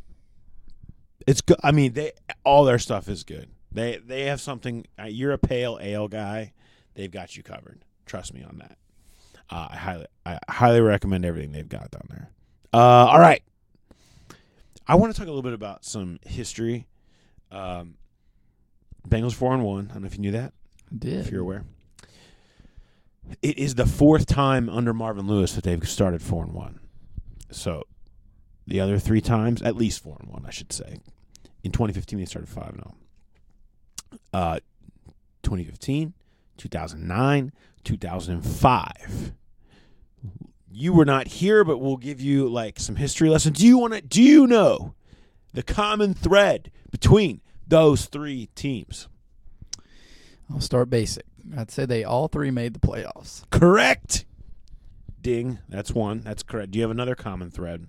It's good. I mean, all their stuff is good. They have something. You're a pale ale guy. They've got you covered. Trust me on that. I highly recommend everything they've got down there. All right. I want to talk a little bit about some history. Bengals 4-1. I don't know if you knew that. I did. If you're aware. It is the fourth time under Marvin Lewis that they've started 4-1. So the other three times, at least 4-1, I should say. In 2015, they started 5-0. 2015, 2009, 2005. You were not here, but we'll give you like some history lessons. Do you know the common thread between those three teams? I'll start basic. I'd say they all three made the playoffs. Correct. Ding. That's one. That's correct. Do you have another common thread?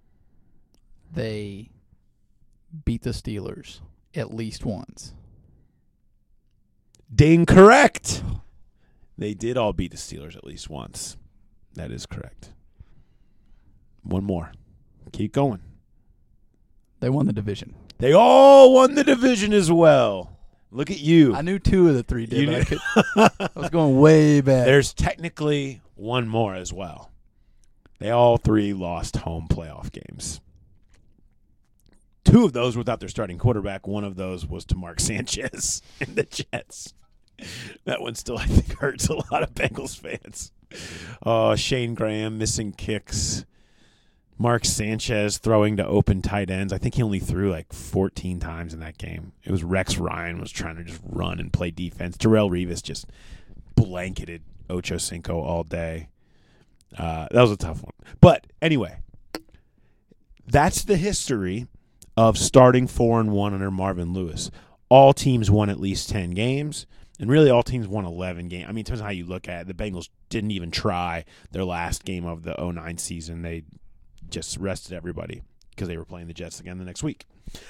They beat the Steelers at least once. Ding. Correct. They did all beat the Steelers at least once. That is correct. One more. Keep going. They won the division. They all won the division as well. Look at you. I knew 2 of the 3 did, You but I was going way back. There's technically one more as well. They all 3 lost home playoff games. 2 of those without their starting quarterback. One of those was to Mark Sanchez and the Jets. That one still, I think, hurts a lot of Bengals fans. Shane Graham missing kicks. Mark Sanchez throwing to open tight ends. I think he only threw like 14 times in that game. It was Rex Ryan was trying to just run and play defense. Darrelle Revis just blanketed Ocho Cinco all day. That was a tough one. But anyway, that's the history of starting 4-1 under Marvin Lewis. All teams won at least 10 games, and really all teams won 11 games. I mean, it depends on how you look at it. The Bengals didn't even try their last game of the 2009 season. They just rested everybody because they were playing the Jets again the next week.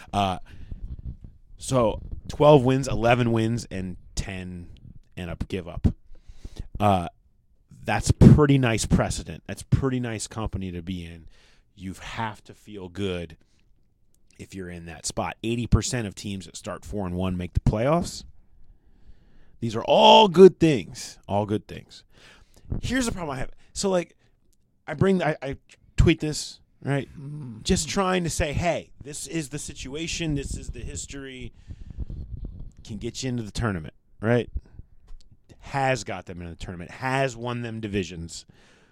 So 12 wins, 11 wins, and 10 and a give up. That's pretty nice precedent. That's pretty nice company to be in. You have to feel good if you're in that spot. 80% of teams that start 4-1 make the playoffs. These are all good things. All good things. Here's the problem I have. So, like, I tweet this, right? Just trying to say, hey, this is the situation. This is the history. Can get you into the tournament, right? Has got them in the tournament. Has won them divisions.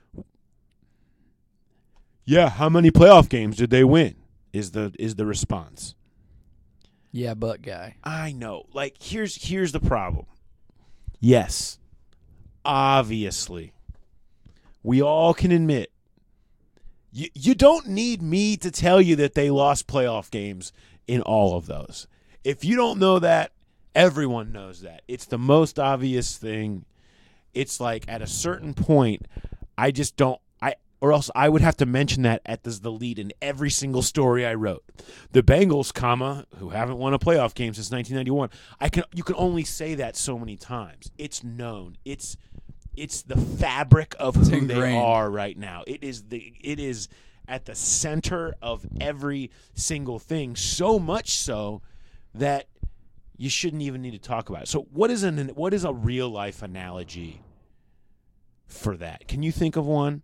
Yeah, how many playoff games did they win? Is the response. Yeah, but guy. I know. Like, here's the problem. Yes, obviously, we all can admit you don't need me to tell you that they lost playoff games in all of those. If you don't know that, everyone knows that. It's the most obvious thing. It's like at a certain point, I just don't. Or else I would have to mention that as the lead in every single story I wrote. The Bengals, who haven't won a playoff game since 1991. You can only say that so many times. It's known. It's the fabric of who they are right now. It is at the center of every single thing. So much so that you shouldn't even need to talk about it. So what is a real life analogy for that? Can you think of one?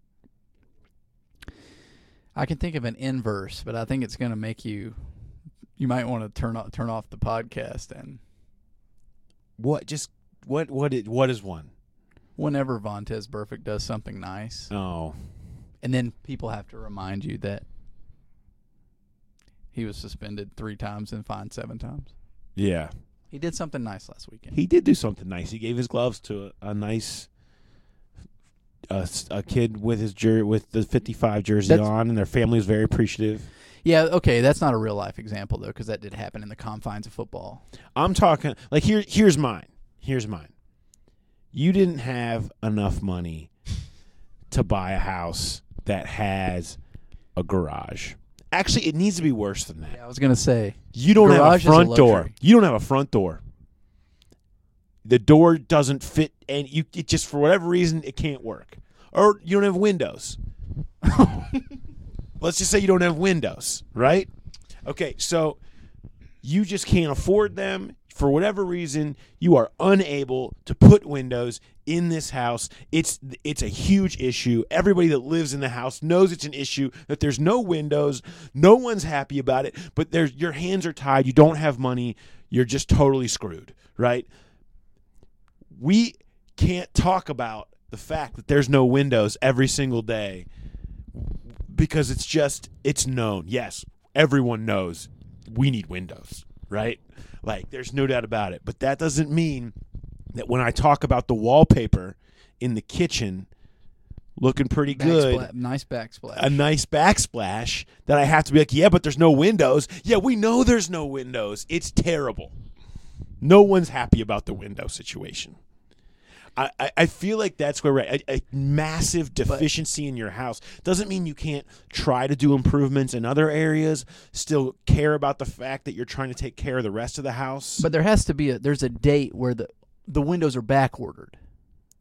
I can think of an inverse, but I think it's going to make you might want to turn off the podcast. And what is one? Whenever Vontaze Burfict does something nice, and then people have to remind you that he was suspended 3 times and fined 7 times. Yeah, he did something nice last weekend. He did do something nice. He gave his gloves to a nice. A kid with with the 55 jersey on, and their family was very appreciative. Yeah, okay, that's not a real life example though, because that did happen in the confines of football. I'm talking like here's mine. Here's mine. You didn't have enough money to buy a house that has a garage. Actually, it needs to be worse than that. Yeah, I was gonna say you don't have a front door. You don't have a front door. The door doesn't fit, and it just for whatever reason it can't work. Or you don't have windows. Let's just say you don't have windows, right? Okay, so you just can't afford them. For whatever reason, you are unable to put windows in this house. It's a huge issue. Everybody that lives in the house knows it's an issue, that there's no windows. No one's happy about it, but your hands are tied. You don't have money. You're just totally screwed, right? We can't talk about the fact that there's no windows every single day because it's known. Yes, everyone knows we need windows, right? Like, there's no doubt about it. But that doesn't mean that when I talk about the wallpaper in the kitchen looking pretty good, nice backsplash, a nice backsplash, that I have to be like, yeah, but there's no windows. Yeah, we know there's no windows. It's terrible. No one's happy about the window situation. I feel like that's where we're at. A massive deficiency in your house doesn't mean you can't try to do improvements in other areas, still care about the fact that you're trying to take care of the rest of the house. But there has to be there's a date where the windows are back ordered.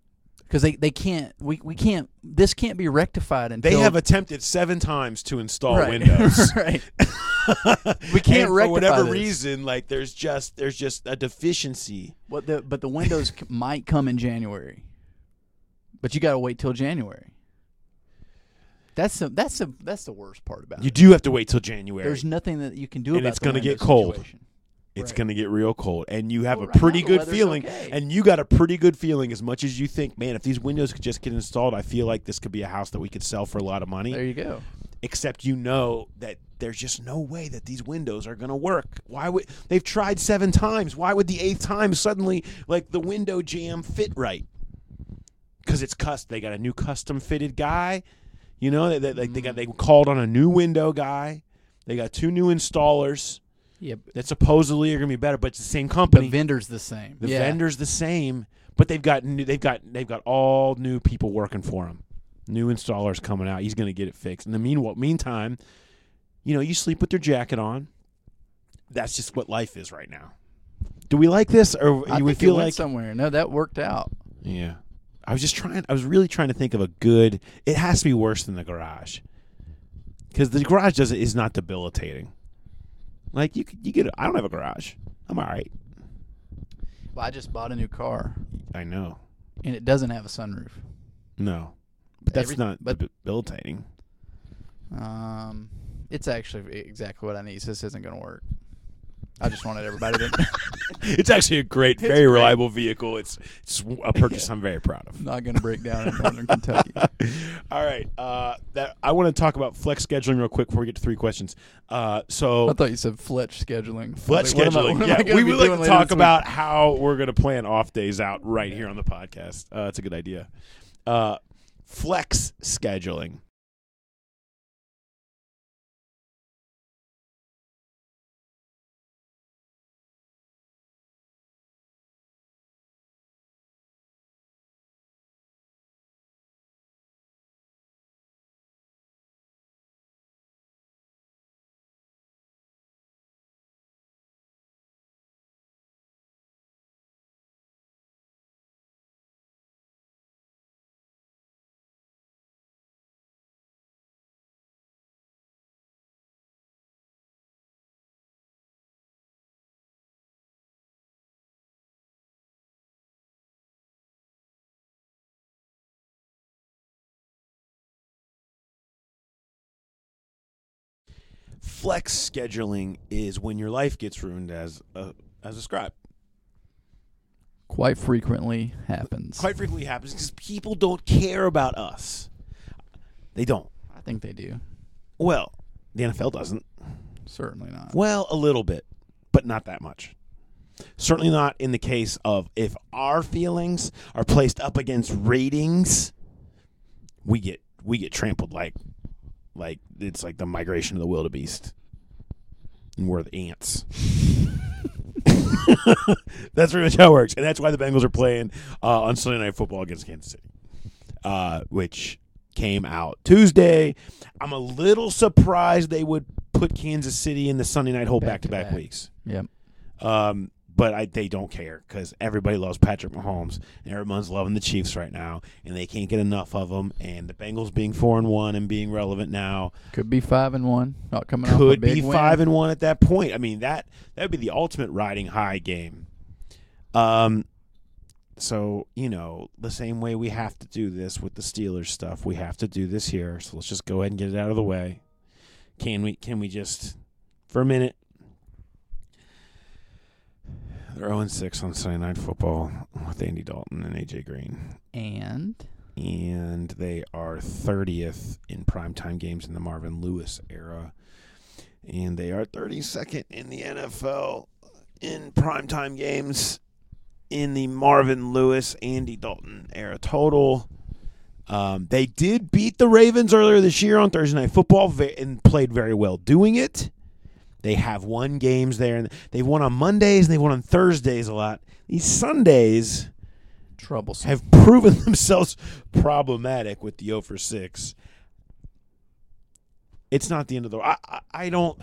because they can't. We can't. This can't be rectified until They have attempted 7 times to install right. Windows. Right. We can't and rectify for whatever this. reason, like there's just a deficiency. But the Windows might come in January, but you got to wait till January. That's the worst part about You it. do have to wait till January. There's nothing that you can do And about it's going to get cold. It's Right. going to get real cold, and you have Well, a right pretty now the good weather's feeling. okay. And you got a pretty good feeling, as much as you think, man, if these windows could just get installed, I feel like this could be a house that we could sell for a lot of money. There you go. Except you know that there's just no way that these windows are going to work. Why would they've tried 7 times? Why would the 8th time suddenly like the window jam fit right? Because it's they got a new custom fitted guy. You know, they called on a new window guy. They got 2 new installers. Yep. That supposedly are going to be better, but it's the same The company. vendor's the same. The Yeah. vendor's the same, but they've got all new people working for him. New installers coming out. He's going to get it fixed. In the meantime, you sleep with your jacket on. That's just what life is right now. Do we like this, or I we think feel it went like somewhere? No, that worked out. Yeah. I was really trying to think of a good. It has to be worse than the garage, because the garage is not debilitating. Like you get. I don't have a garage. I'm all right. Well, I just bought a new car, I know. and it doesn't have a sunroof. No, but that's Every- not but- debilitating. It's actually exactly what I need. So this isn't going to work. I just wanted everybody to. It's actually a great, very great. reliable vehicle. It's a purchase I'm very proud of. Not going to break down in northern Kentucky. All right, I want to talk about flex scheduling real quick before we get to 3 questions. So I thought you said Fletch scheduling. Flex I was like, scheduling. what am I gonna We be would like doing to later talk this week? about how we're going to plan off days out right here on the podcast. It's a good idea. Flex scheduling. Flex scheduling is when your life gets ruined as a scribe. Quite frequently happens. Quite frequently happens because people don't care about us. They don't. I think they do. Well, the NFL doesn't. Certainly not. Well, a little bit, but not that much. Certainly not in the case of if our feelings are placed up against ratings, we get trampled like it's like the migration of the wildebeest, and we're the ants. That's pretty much how it works, and that's why the Bengals are playing on Sunday Night Football against Kansas City, which came out Tuesday. I'm a little surprised they would put Kansas City in the Sunday night hold back-to-back weeks. Yep. But they don't care because everybody loves Patrick Mahomes, and everyone's loving the Chiefs right now, and they can't get enough of them. And the Bengals being 4-1 and being relevant now Could be 5-1. Not coming off a could big be win. 5-1 at that point. I mean that would be the ultimate riding high game. So the same way we have to do this with the Steelers stuff, we have to do this here. So let's just go ahead and get it out of the way. Can we just for a minute? They're 0-6 on Sunday Night Football with Andy Dalton and A.J. Green. And They are 30th in primetime games in the Marvin Lewis era. And they are 32nd in the NFL in primetime games in the Marvin Lewis, Andy Dalton era total. They did beat the Ravens earlier this year on Thursday Night Football and played very well doing it. They have won games there, and they've won on Mondays and they've won on Thursdays a lot. These Sundays troublesome. have proven themselves problematic with the 0-6. It's not the end of the world. I don't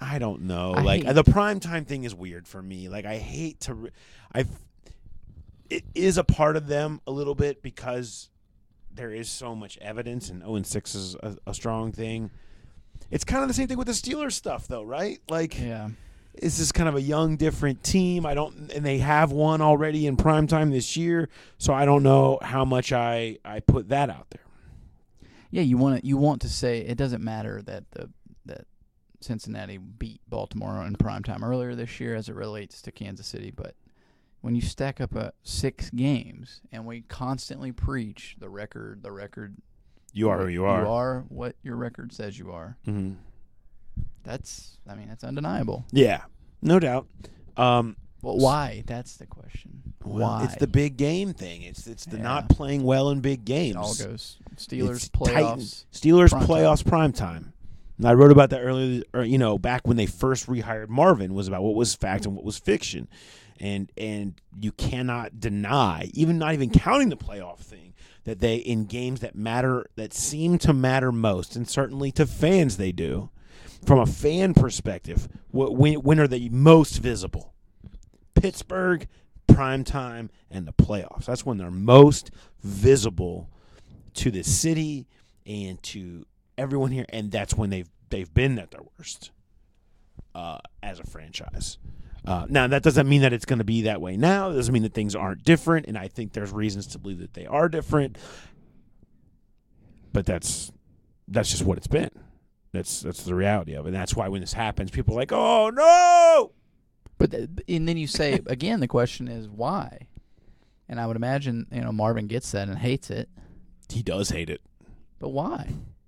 know. The primetime thing is weird for me. Like I hate to it is a part of them a little bit because there is so much evidence, and 0-6 is a strong thing. It's kind of the same thing with the Steelers stuff, though, right? Like, this is kind of a young, different team. And they have one already in primetime this year, so I don't know how much I put that out there. Yeah, you want to say it doesn't matter that that Cincinnati beat Baltimore in primetime earlier this year as it relates to Kansas City, but when you stack up 6 games and we constantly preach the record, you are who you are. You are what your record says you are. Mm-hmm. That's undeniable. Yeah, no doubt. Well, why? That's the question. Why? It's the big game thing. It's the not playing well in big games. It all goes Steelers It's playoffs. Titans. Steelers playoffs primetime. And I wrote about that earlier, back when they first rehired Marvin, was about what was fact and what was fiction. And you cannot deny, not even counting the playoff thing, that they, in games that matter, that seem to matter most, and certainly to fans they do, from a fan perspective, when are they most visible? Pittsburgh, primetime, and the playoffs. That's when they're most visible to the city and to everyone here, and that's when they've been at their worst as a franchise. Now, that doesn't mean that it's going to be that way now. It doesn't mean that things aren't different, and I think there's reasons to believe that they are different. But that's just what it's been. That's the reality of it. And that's why when this happens, people are like, "Oh no!" And then you say again, the question is why? And I would imagine Marvin gets that and hates it. He does hate it. But why?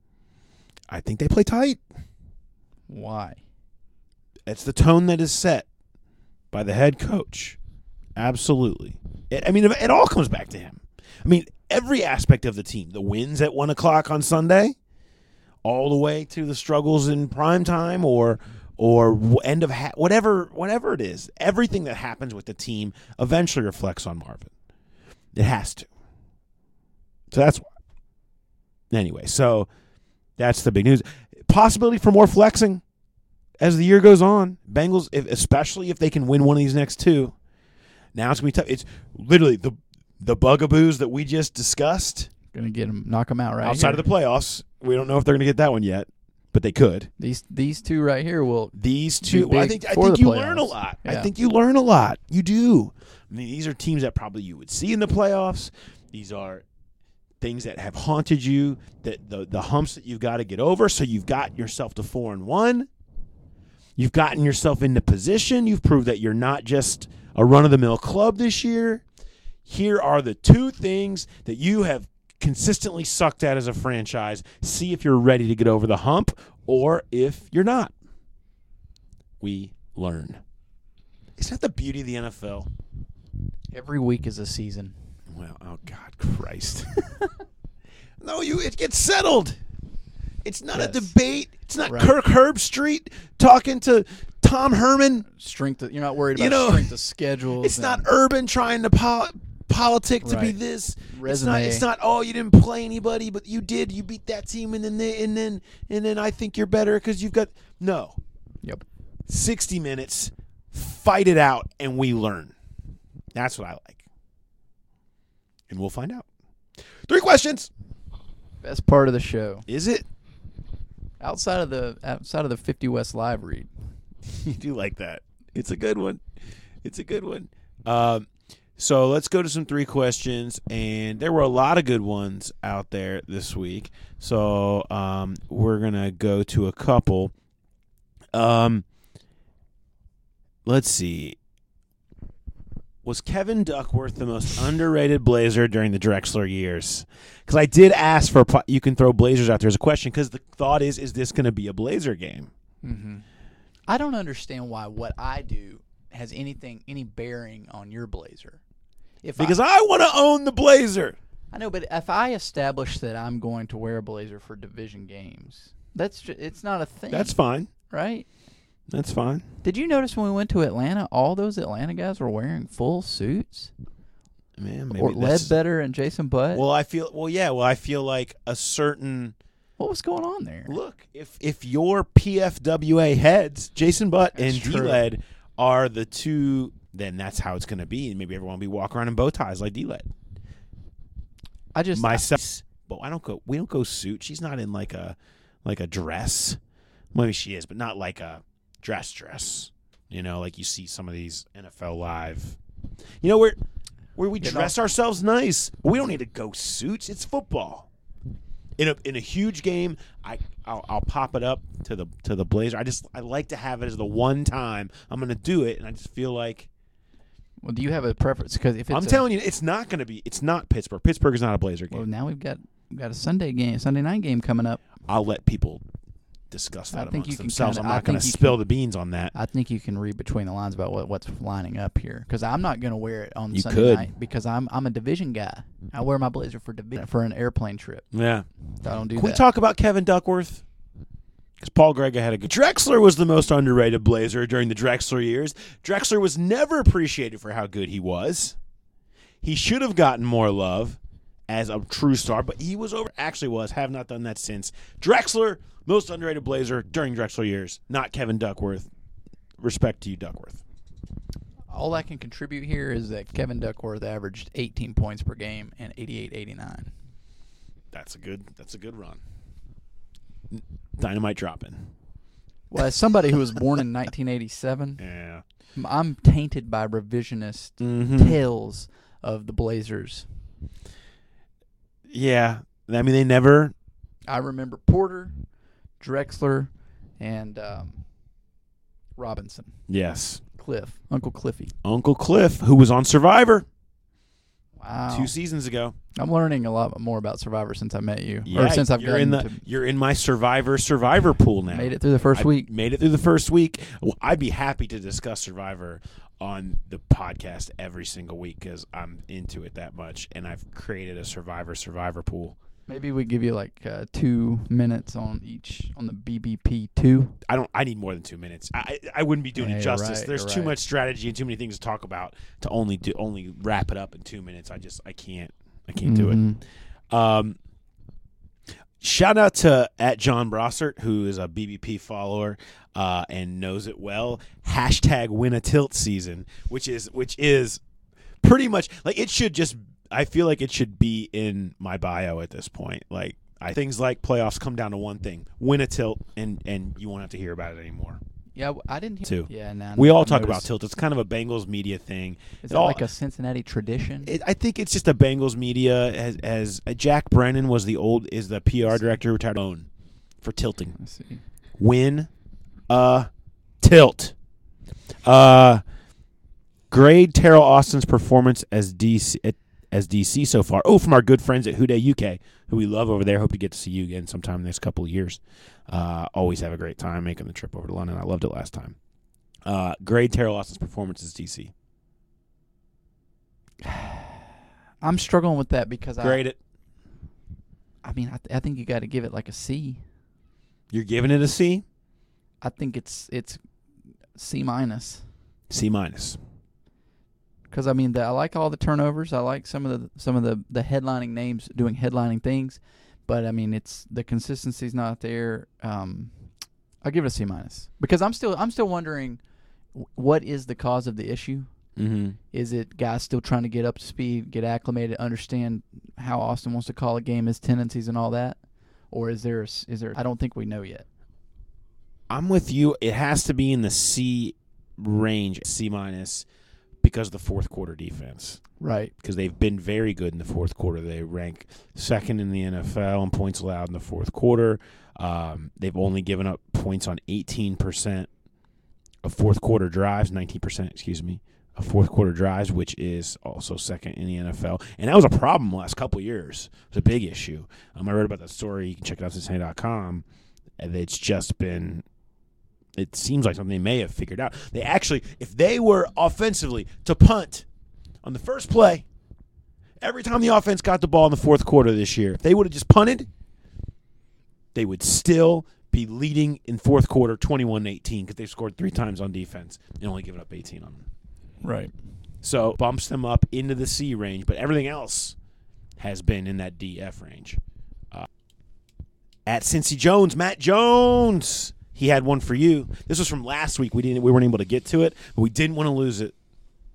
I think they play tight. Why? It's the tone that is set by the head coach. Absolutely. It all comes back to him. Every aspect of the team, the wins at 1 o'clock on Sunday, all the way to the struggles in prime time or end of whatever it is, everything that happens with the team eventually reflects on Marvin. It has to. So that's why. Anyway, so that's the big news. Possibility for more flexing as the year goes on. Bengals, especially if they can win one of these next 2. Now it's going to be tough. It's literally the bugaboos that we just discussed. Going to knock them out right outside of the playoffs. We don't know if they're going to get that one yet, but they could. These 2 right here will. These 2. Well, I think you learn a lot. Yeah. I think you learn a lot. You do. These are teams that probably you would see in the playoffs. These are things that have haunted you, that the humps that you've got to get over. So you've got yourself to 4-1. You've gotten yourself into position. You've proved that you're not just a run-of-the-mill club this year. Here are the 2 things that you have consistently sucked at as a franchise. See if you're ready to get over the hump or if you're not. We learn. Is that the beauty of the NFL? Every week is a season. Well, oh God, Christ. No, it gets settled. It's not a debate. It's not Kirk Herbstreit talking to Tom Herman. You're not worried about strength of schedules. It's not Urban trying to politic to be this. Resume. It's not. Oh, you didn't play anybody, but you did. You beat that team, and then I think you're better because you've got no. Yep. 60 minutes, fight it out, and we learn. That's what I like, and we'll find out. 3 questions. Best part of the show. Is it? Outside of the 50 West live read. You do like that. It's a good one. So let's go to some 3 questions, and there were a lot of good ones out there this week. So we're gonna go to a couple. Let's see. Was Kevin Duckworth the most underrated Blazer during the Drexler years? Because I did ask for you can throw Blazers out there as a question because the thought is this going to be a Blazer game? Mm-hmm. I don't understand why what I do has any bearing on your Blazer. Because I want to own the Blazer. I know, but if I establish that I'm going to wear a Blazer for division games, it's not a thing. That's fine. Right? That's fine. Did you notice when we went to Atlanta, all those Atlanta guys were wearing full suits? Man, maybe or Ledbetter and Jason Butt? I feel like a certain... What was going on there? Look, if your PFWA heads, Jason Butt and D-Led, are the 2 then that's how it's going to be, and maybe everyone will be walking around in bow ties like D-Led. Myself, but we don't go suit. She's not in like a dress. Maybe she is, but not like a dress. Like you see some of these NFL Live. Where we dress ourselves nice. We don't need to go suits. It's football. In a huge game, I'll pop it up to the blazer. I like to have it as the one time I'm going to do it, and I just feel like. Well, do you have a preference? Because if I'm telling you, it's not going to be. It's not Pittsburgh. Pittsburgh is not a Blazer game. Well, now we've got a Sunday night game coming up. I'll let people discuss that amongst themselves. I'm not going to spill the beans on that. I think you can read between the lines about what's lining up here. Because I'm not going to wear it on Sunday night because I'm a division guy. I wear my blazer for an airplane trip. Yeah, I don't do that. Can we talk about Kevin Duckworth? Because Paul Grega had a good. Drexler was the most underrated Blazer during the Drexler years. Drexler was never appreciated for how good he was. He should have gotten more love as a true star, but he was over. Actually was. Have not done that since. Drexler, most underrated Blazer during Drexler years, not Kevin Duckworth. Respect to you, Duckworth. All I can contribute here is that Kevin Duckworth averaged 18 points per game and 88-89. That's a good run. Dynamite dropping. Well, as somebody who was born in 1987, yeah, I'm tainted by revisionist tales of the Blazers. Yeah, I mean they never. I remember Porter, Drexler, and Robinson. Yes, Uncle Cliffy. Uncle Cliff, who was on Survivor. Wow. 2 seasons ago. I'm learning a lot more about Survivor since I met you. Yeah, or since I've you're in my Survivor pool now. Made it through the first week. Made it through the first week. Well, I'd be happy to discuss Survivor on the podcast every single week because I'm into it that much, and I've created a Survivor pool. Maybe we give you like 2 minutes on the BBP 2. I need more than 2 minutes. I wouldn't be doing it justice. There's too much strategy and too many things to talk about to only wrap it up in 2 minutes. I can't do it. Shout out to @John Brossert, who is a BBP follower and knows it well. # win a tilt season, which is pretty much like it should just. I feel like it should be in my bio at this point. Like things like playoffs come down to one thing: win a tilt, and you won't have to hear about it anymore. Yeah, I didn't hear. Too. Yeah, no, we all talk about tilt. It's kind of a Bengals media thing. Is it like a Cincinnati tradition? I think it's just a Bengals media. As Jack Brennan was is the PR director who retired on for tilting. Let's see. Win a tilt. Grade Terrell Austin's performance as DC so far. Oh, from our good friends at Houday UK, who we love over there. Hope to get to see you again sometime in the next couple of years. Always have a great time making the trip over to London. I loved it last time. Grade Terrell Austin's performance as DC. I'm struggling with that because grade it. I mean, I think you got to give it like a C. You're giving it a C? I think it's C minus. C minus. Because I mean, I like all the turnovers. I like some of the headlining names doing headlining things, but I mean, the consistency's not there. I'll give it a C minus because I'm still wondering what is the cause of the issue. Mm-hmm. Is it guys still trying to get up to speed, get acclimated, understand how Austin wants to call a game, his tendencies, and all that, or is there? I don't think we know yet. I'm with you. It has to be in the C range, C minus. Because of the fourth quarter defense. Right. Because they've been very good in the fourth quarter. They rank second in the NFL in points allowed in the fourth quarter. They've only given up points on 18% of fourth quarter drives, 19%, of fourth quarter drives, which is also second in the NFL. And that was a problem the last couple of years. It was a big issue. I read about that story. You can check it out at Cincinnati.com. And it's just been... It seems like something they may have figured out. They actually, if they were offensively to punt on the first play, every time the offense got the ball in the fourth quarter this year, if they would have just punted, they would still be leading in fourth quarter 21-18 because they've scored 3 times on defense and only given up 18 on them. Right. So bumps them up into the C range, but everything else has been in that DF range. At Cincy Jones, Matt Jones. He had one for you. This was from last week. We weren't able to get to it, but we didn't want to lose it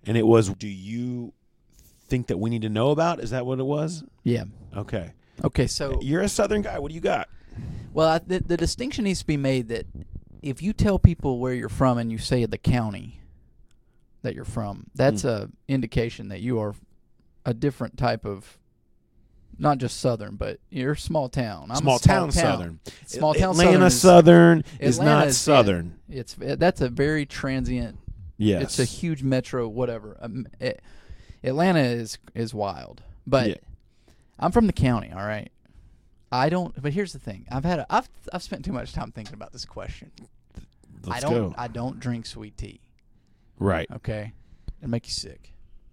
And it was, do you think that we need to know about? Is that what it was? Yeah. Okay. Okay, so You're a Southern guy. What do you got? well, the distinction needs to be made that if you tell people where you're from and you say the county that you're from, that's a indication that you are a different type of, not just Southern, but you're a small town. I'm Small a small town Southern. Small town Atlanta Southern is not Atlanta Southern. Yeah, that's a very transient. Yes. It's a huge metro, whatever. Atlanta is wild, but Yeah. I'm from the county. All right, I don't. But here's the thing: I've spent too much time thinking about this question. Let's I don't drink sweet tea. Right. Okay, it'll make you sick.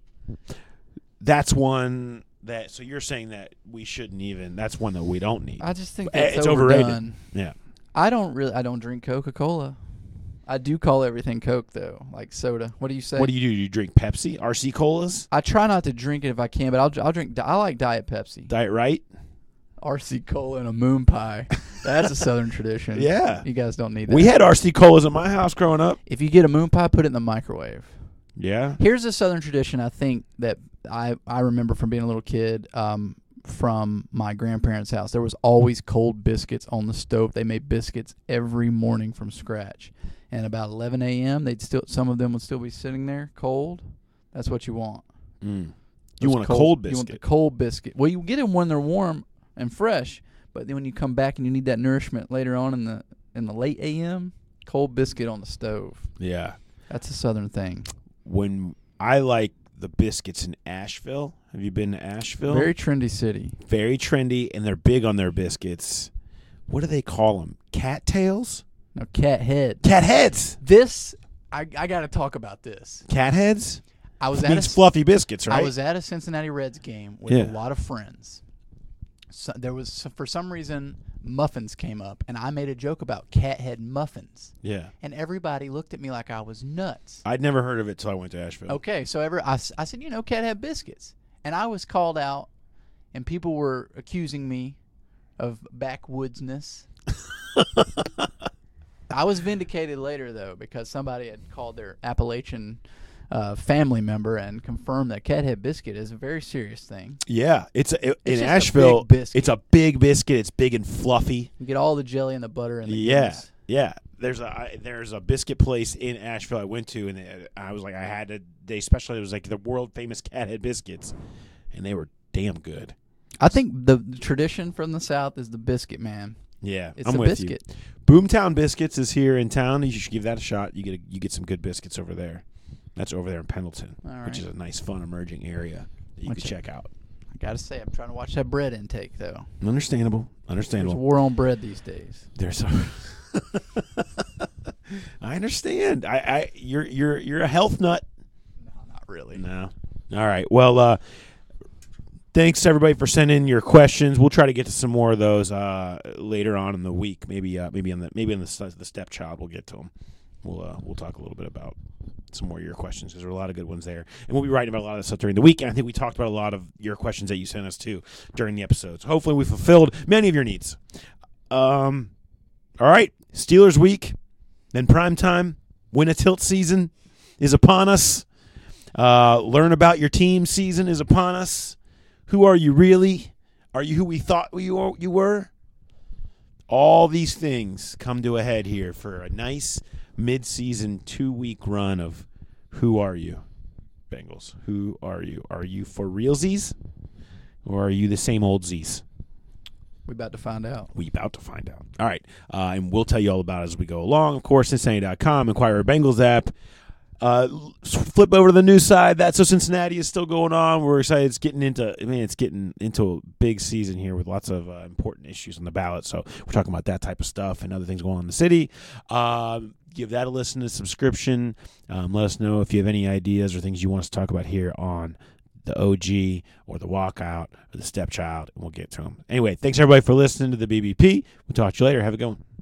That's one that. So you're saying that we shouldn't even. That's one that we don't need. I just think that's It's overdone. overrated. Yeah. I don't drink Coca-Cola. I do call everything Coke though, like soda. What do you say? What do? You drink Pepsi, RC colas, I try not to drink it if I can, but I'll drink. I like Diet Pepsi. Diet Right? RC Cola and a moon pie. That's a Southern tradition. Yeah. You guys don't need that. We had RC colas at my house growing up. If you get a moon pie, put it in the microwave. Yeah. Here's a Southern tradition I think that I remember from being a little kid, from my grandparents' house. There was always cold biscuits on the stove. They made biscuits every morning from scratch. And about 11 a.m., some of them would still be sitting there cold. That's what you want. You Those want a cold biscuit. You want the cold biscuit. Well, you get them when they're warm and fresh, but then when you come back and you need that nourishment later on in the late a.m., cold biscuit on the stove. Yeah. That's a Southern thing. When I like the biscuits in Asheville. Have you been to Asheville? Very trendy city. Very trendy, and they're big on their biscuits. What do they call them? Cattails? No, cat head. Cat heads. This, I got to talk about this. Cat heads? I was It at means fluffy biscuits, right? I was at a Cincinnati Reds game with Yeah. a lot of friends. So there was, for some reason, muffins came up, and I made a joke about cat head muffins. Yeah. And everybody looked at me like I was nuts. I'd never heard of it till I went to Asheville. Okay, so I said, cat head biscuits. And I was called out, and people were accusing me of backwoodsness. I was vindicated later, though, because somebody had called their Appalachian family member and confirmed that cat head biscuit is a very serious thing. Yeah, in just a Asheville, big biscuit. it's a big biscuit. It's big and fluffy. You get all the jelly and the butter and the Yeah, goodness. yeah. There's a biscuit place in Asheville I went to, and I was like, they especially, it was like the world famous cat head biscuits, and they were damn good. I think the tradition from the South is the biscuit, man. Yeah, It's I'm the with biscuit. you. Boomtown Biscuits is here in town. You should give that a shot. You get some good biscuits over there. That's over there in Pendleton, All which right. is a nice, fun, emerging area that you Watch could it. check out. I got to say, I'm trying to watch that bread intake, though. Understandable. There's a war on bread these days. There's a I understand. You're a health nut. No, not really. No. All right. Well, thanks to everybody for sending your questions. We'll try to get to some more of those later on in the week. Maybe on the stepchild we'll get to them. We'll talk a little bit about some more of your questions because there are a lot of good ones there, and we'll be writing about a lot of this stuff during the week. And I think we talked about a lot of your questions that you sent us too during the episodes. Hopefully, we fulfilled many of your needs. All right, Steelers week, then prime time. Win a tilt season is upon us. Learn about your team season is upon us. Who are you really? Are you who we thought you were? All these things come to a head here for a nice mid-season 2-week run of Who Are You, Bengals? Who are you? Are you for realsies, or are you the same old Z's? We're about to find out. We about to find out. All right, and we'll tell you all about it as we go along. Of course, Cincinnati.com, Inquirer Bengals app. Flip over to the news side. That's So Cincinnati is still going on. We're excited. It's getting into a big season here with lots of important issues on the ballot. So we're talking about that type of stuff and other things going on in the city. Give that a listen, a subscription. Let us know if you have any ideas or things you want us to talk about here on the OG or the Walkout or the Stepchild, and we'll get to them. Anyway, thanks everybody for listening to the BBP. We'll talk to you later. Have a good one.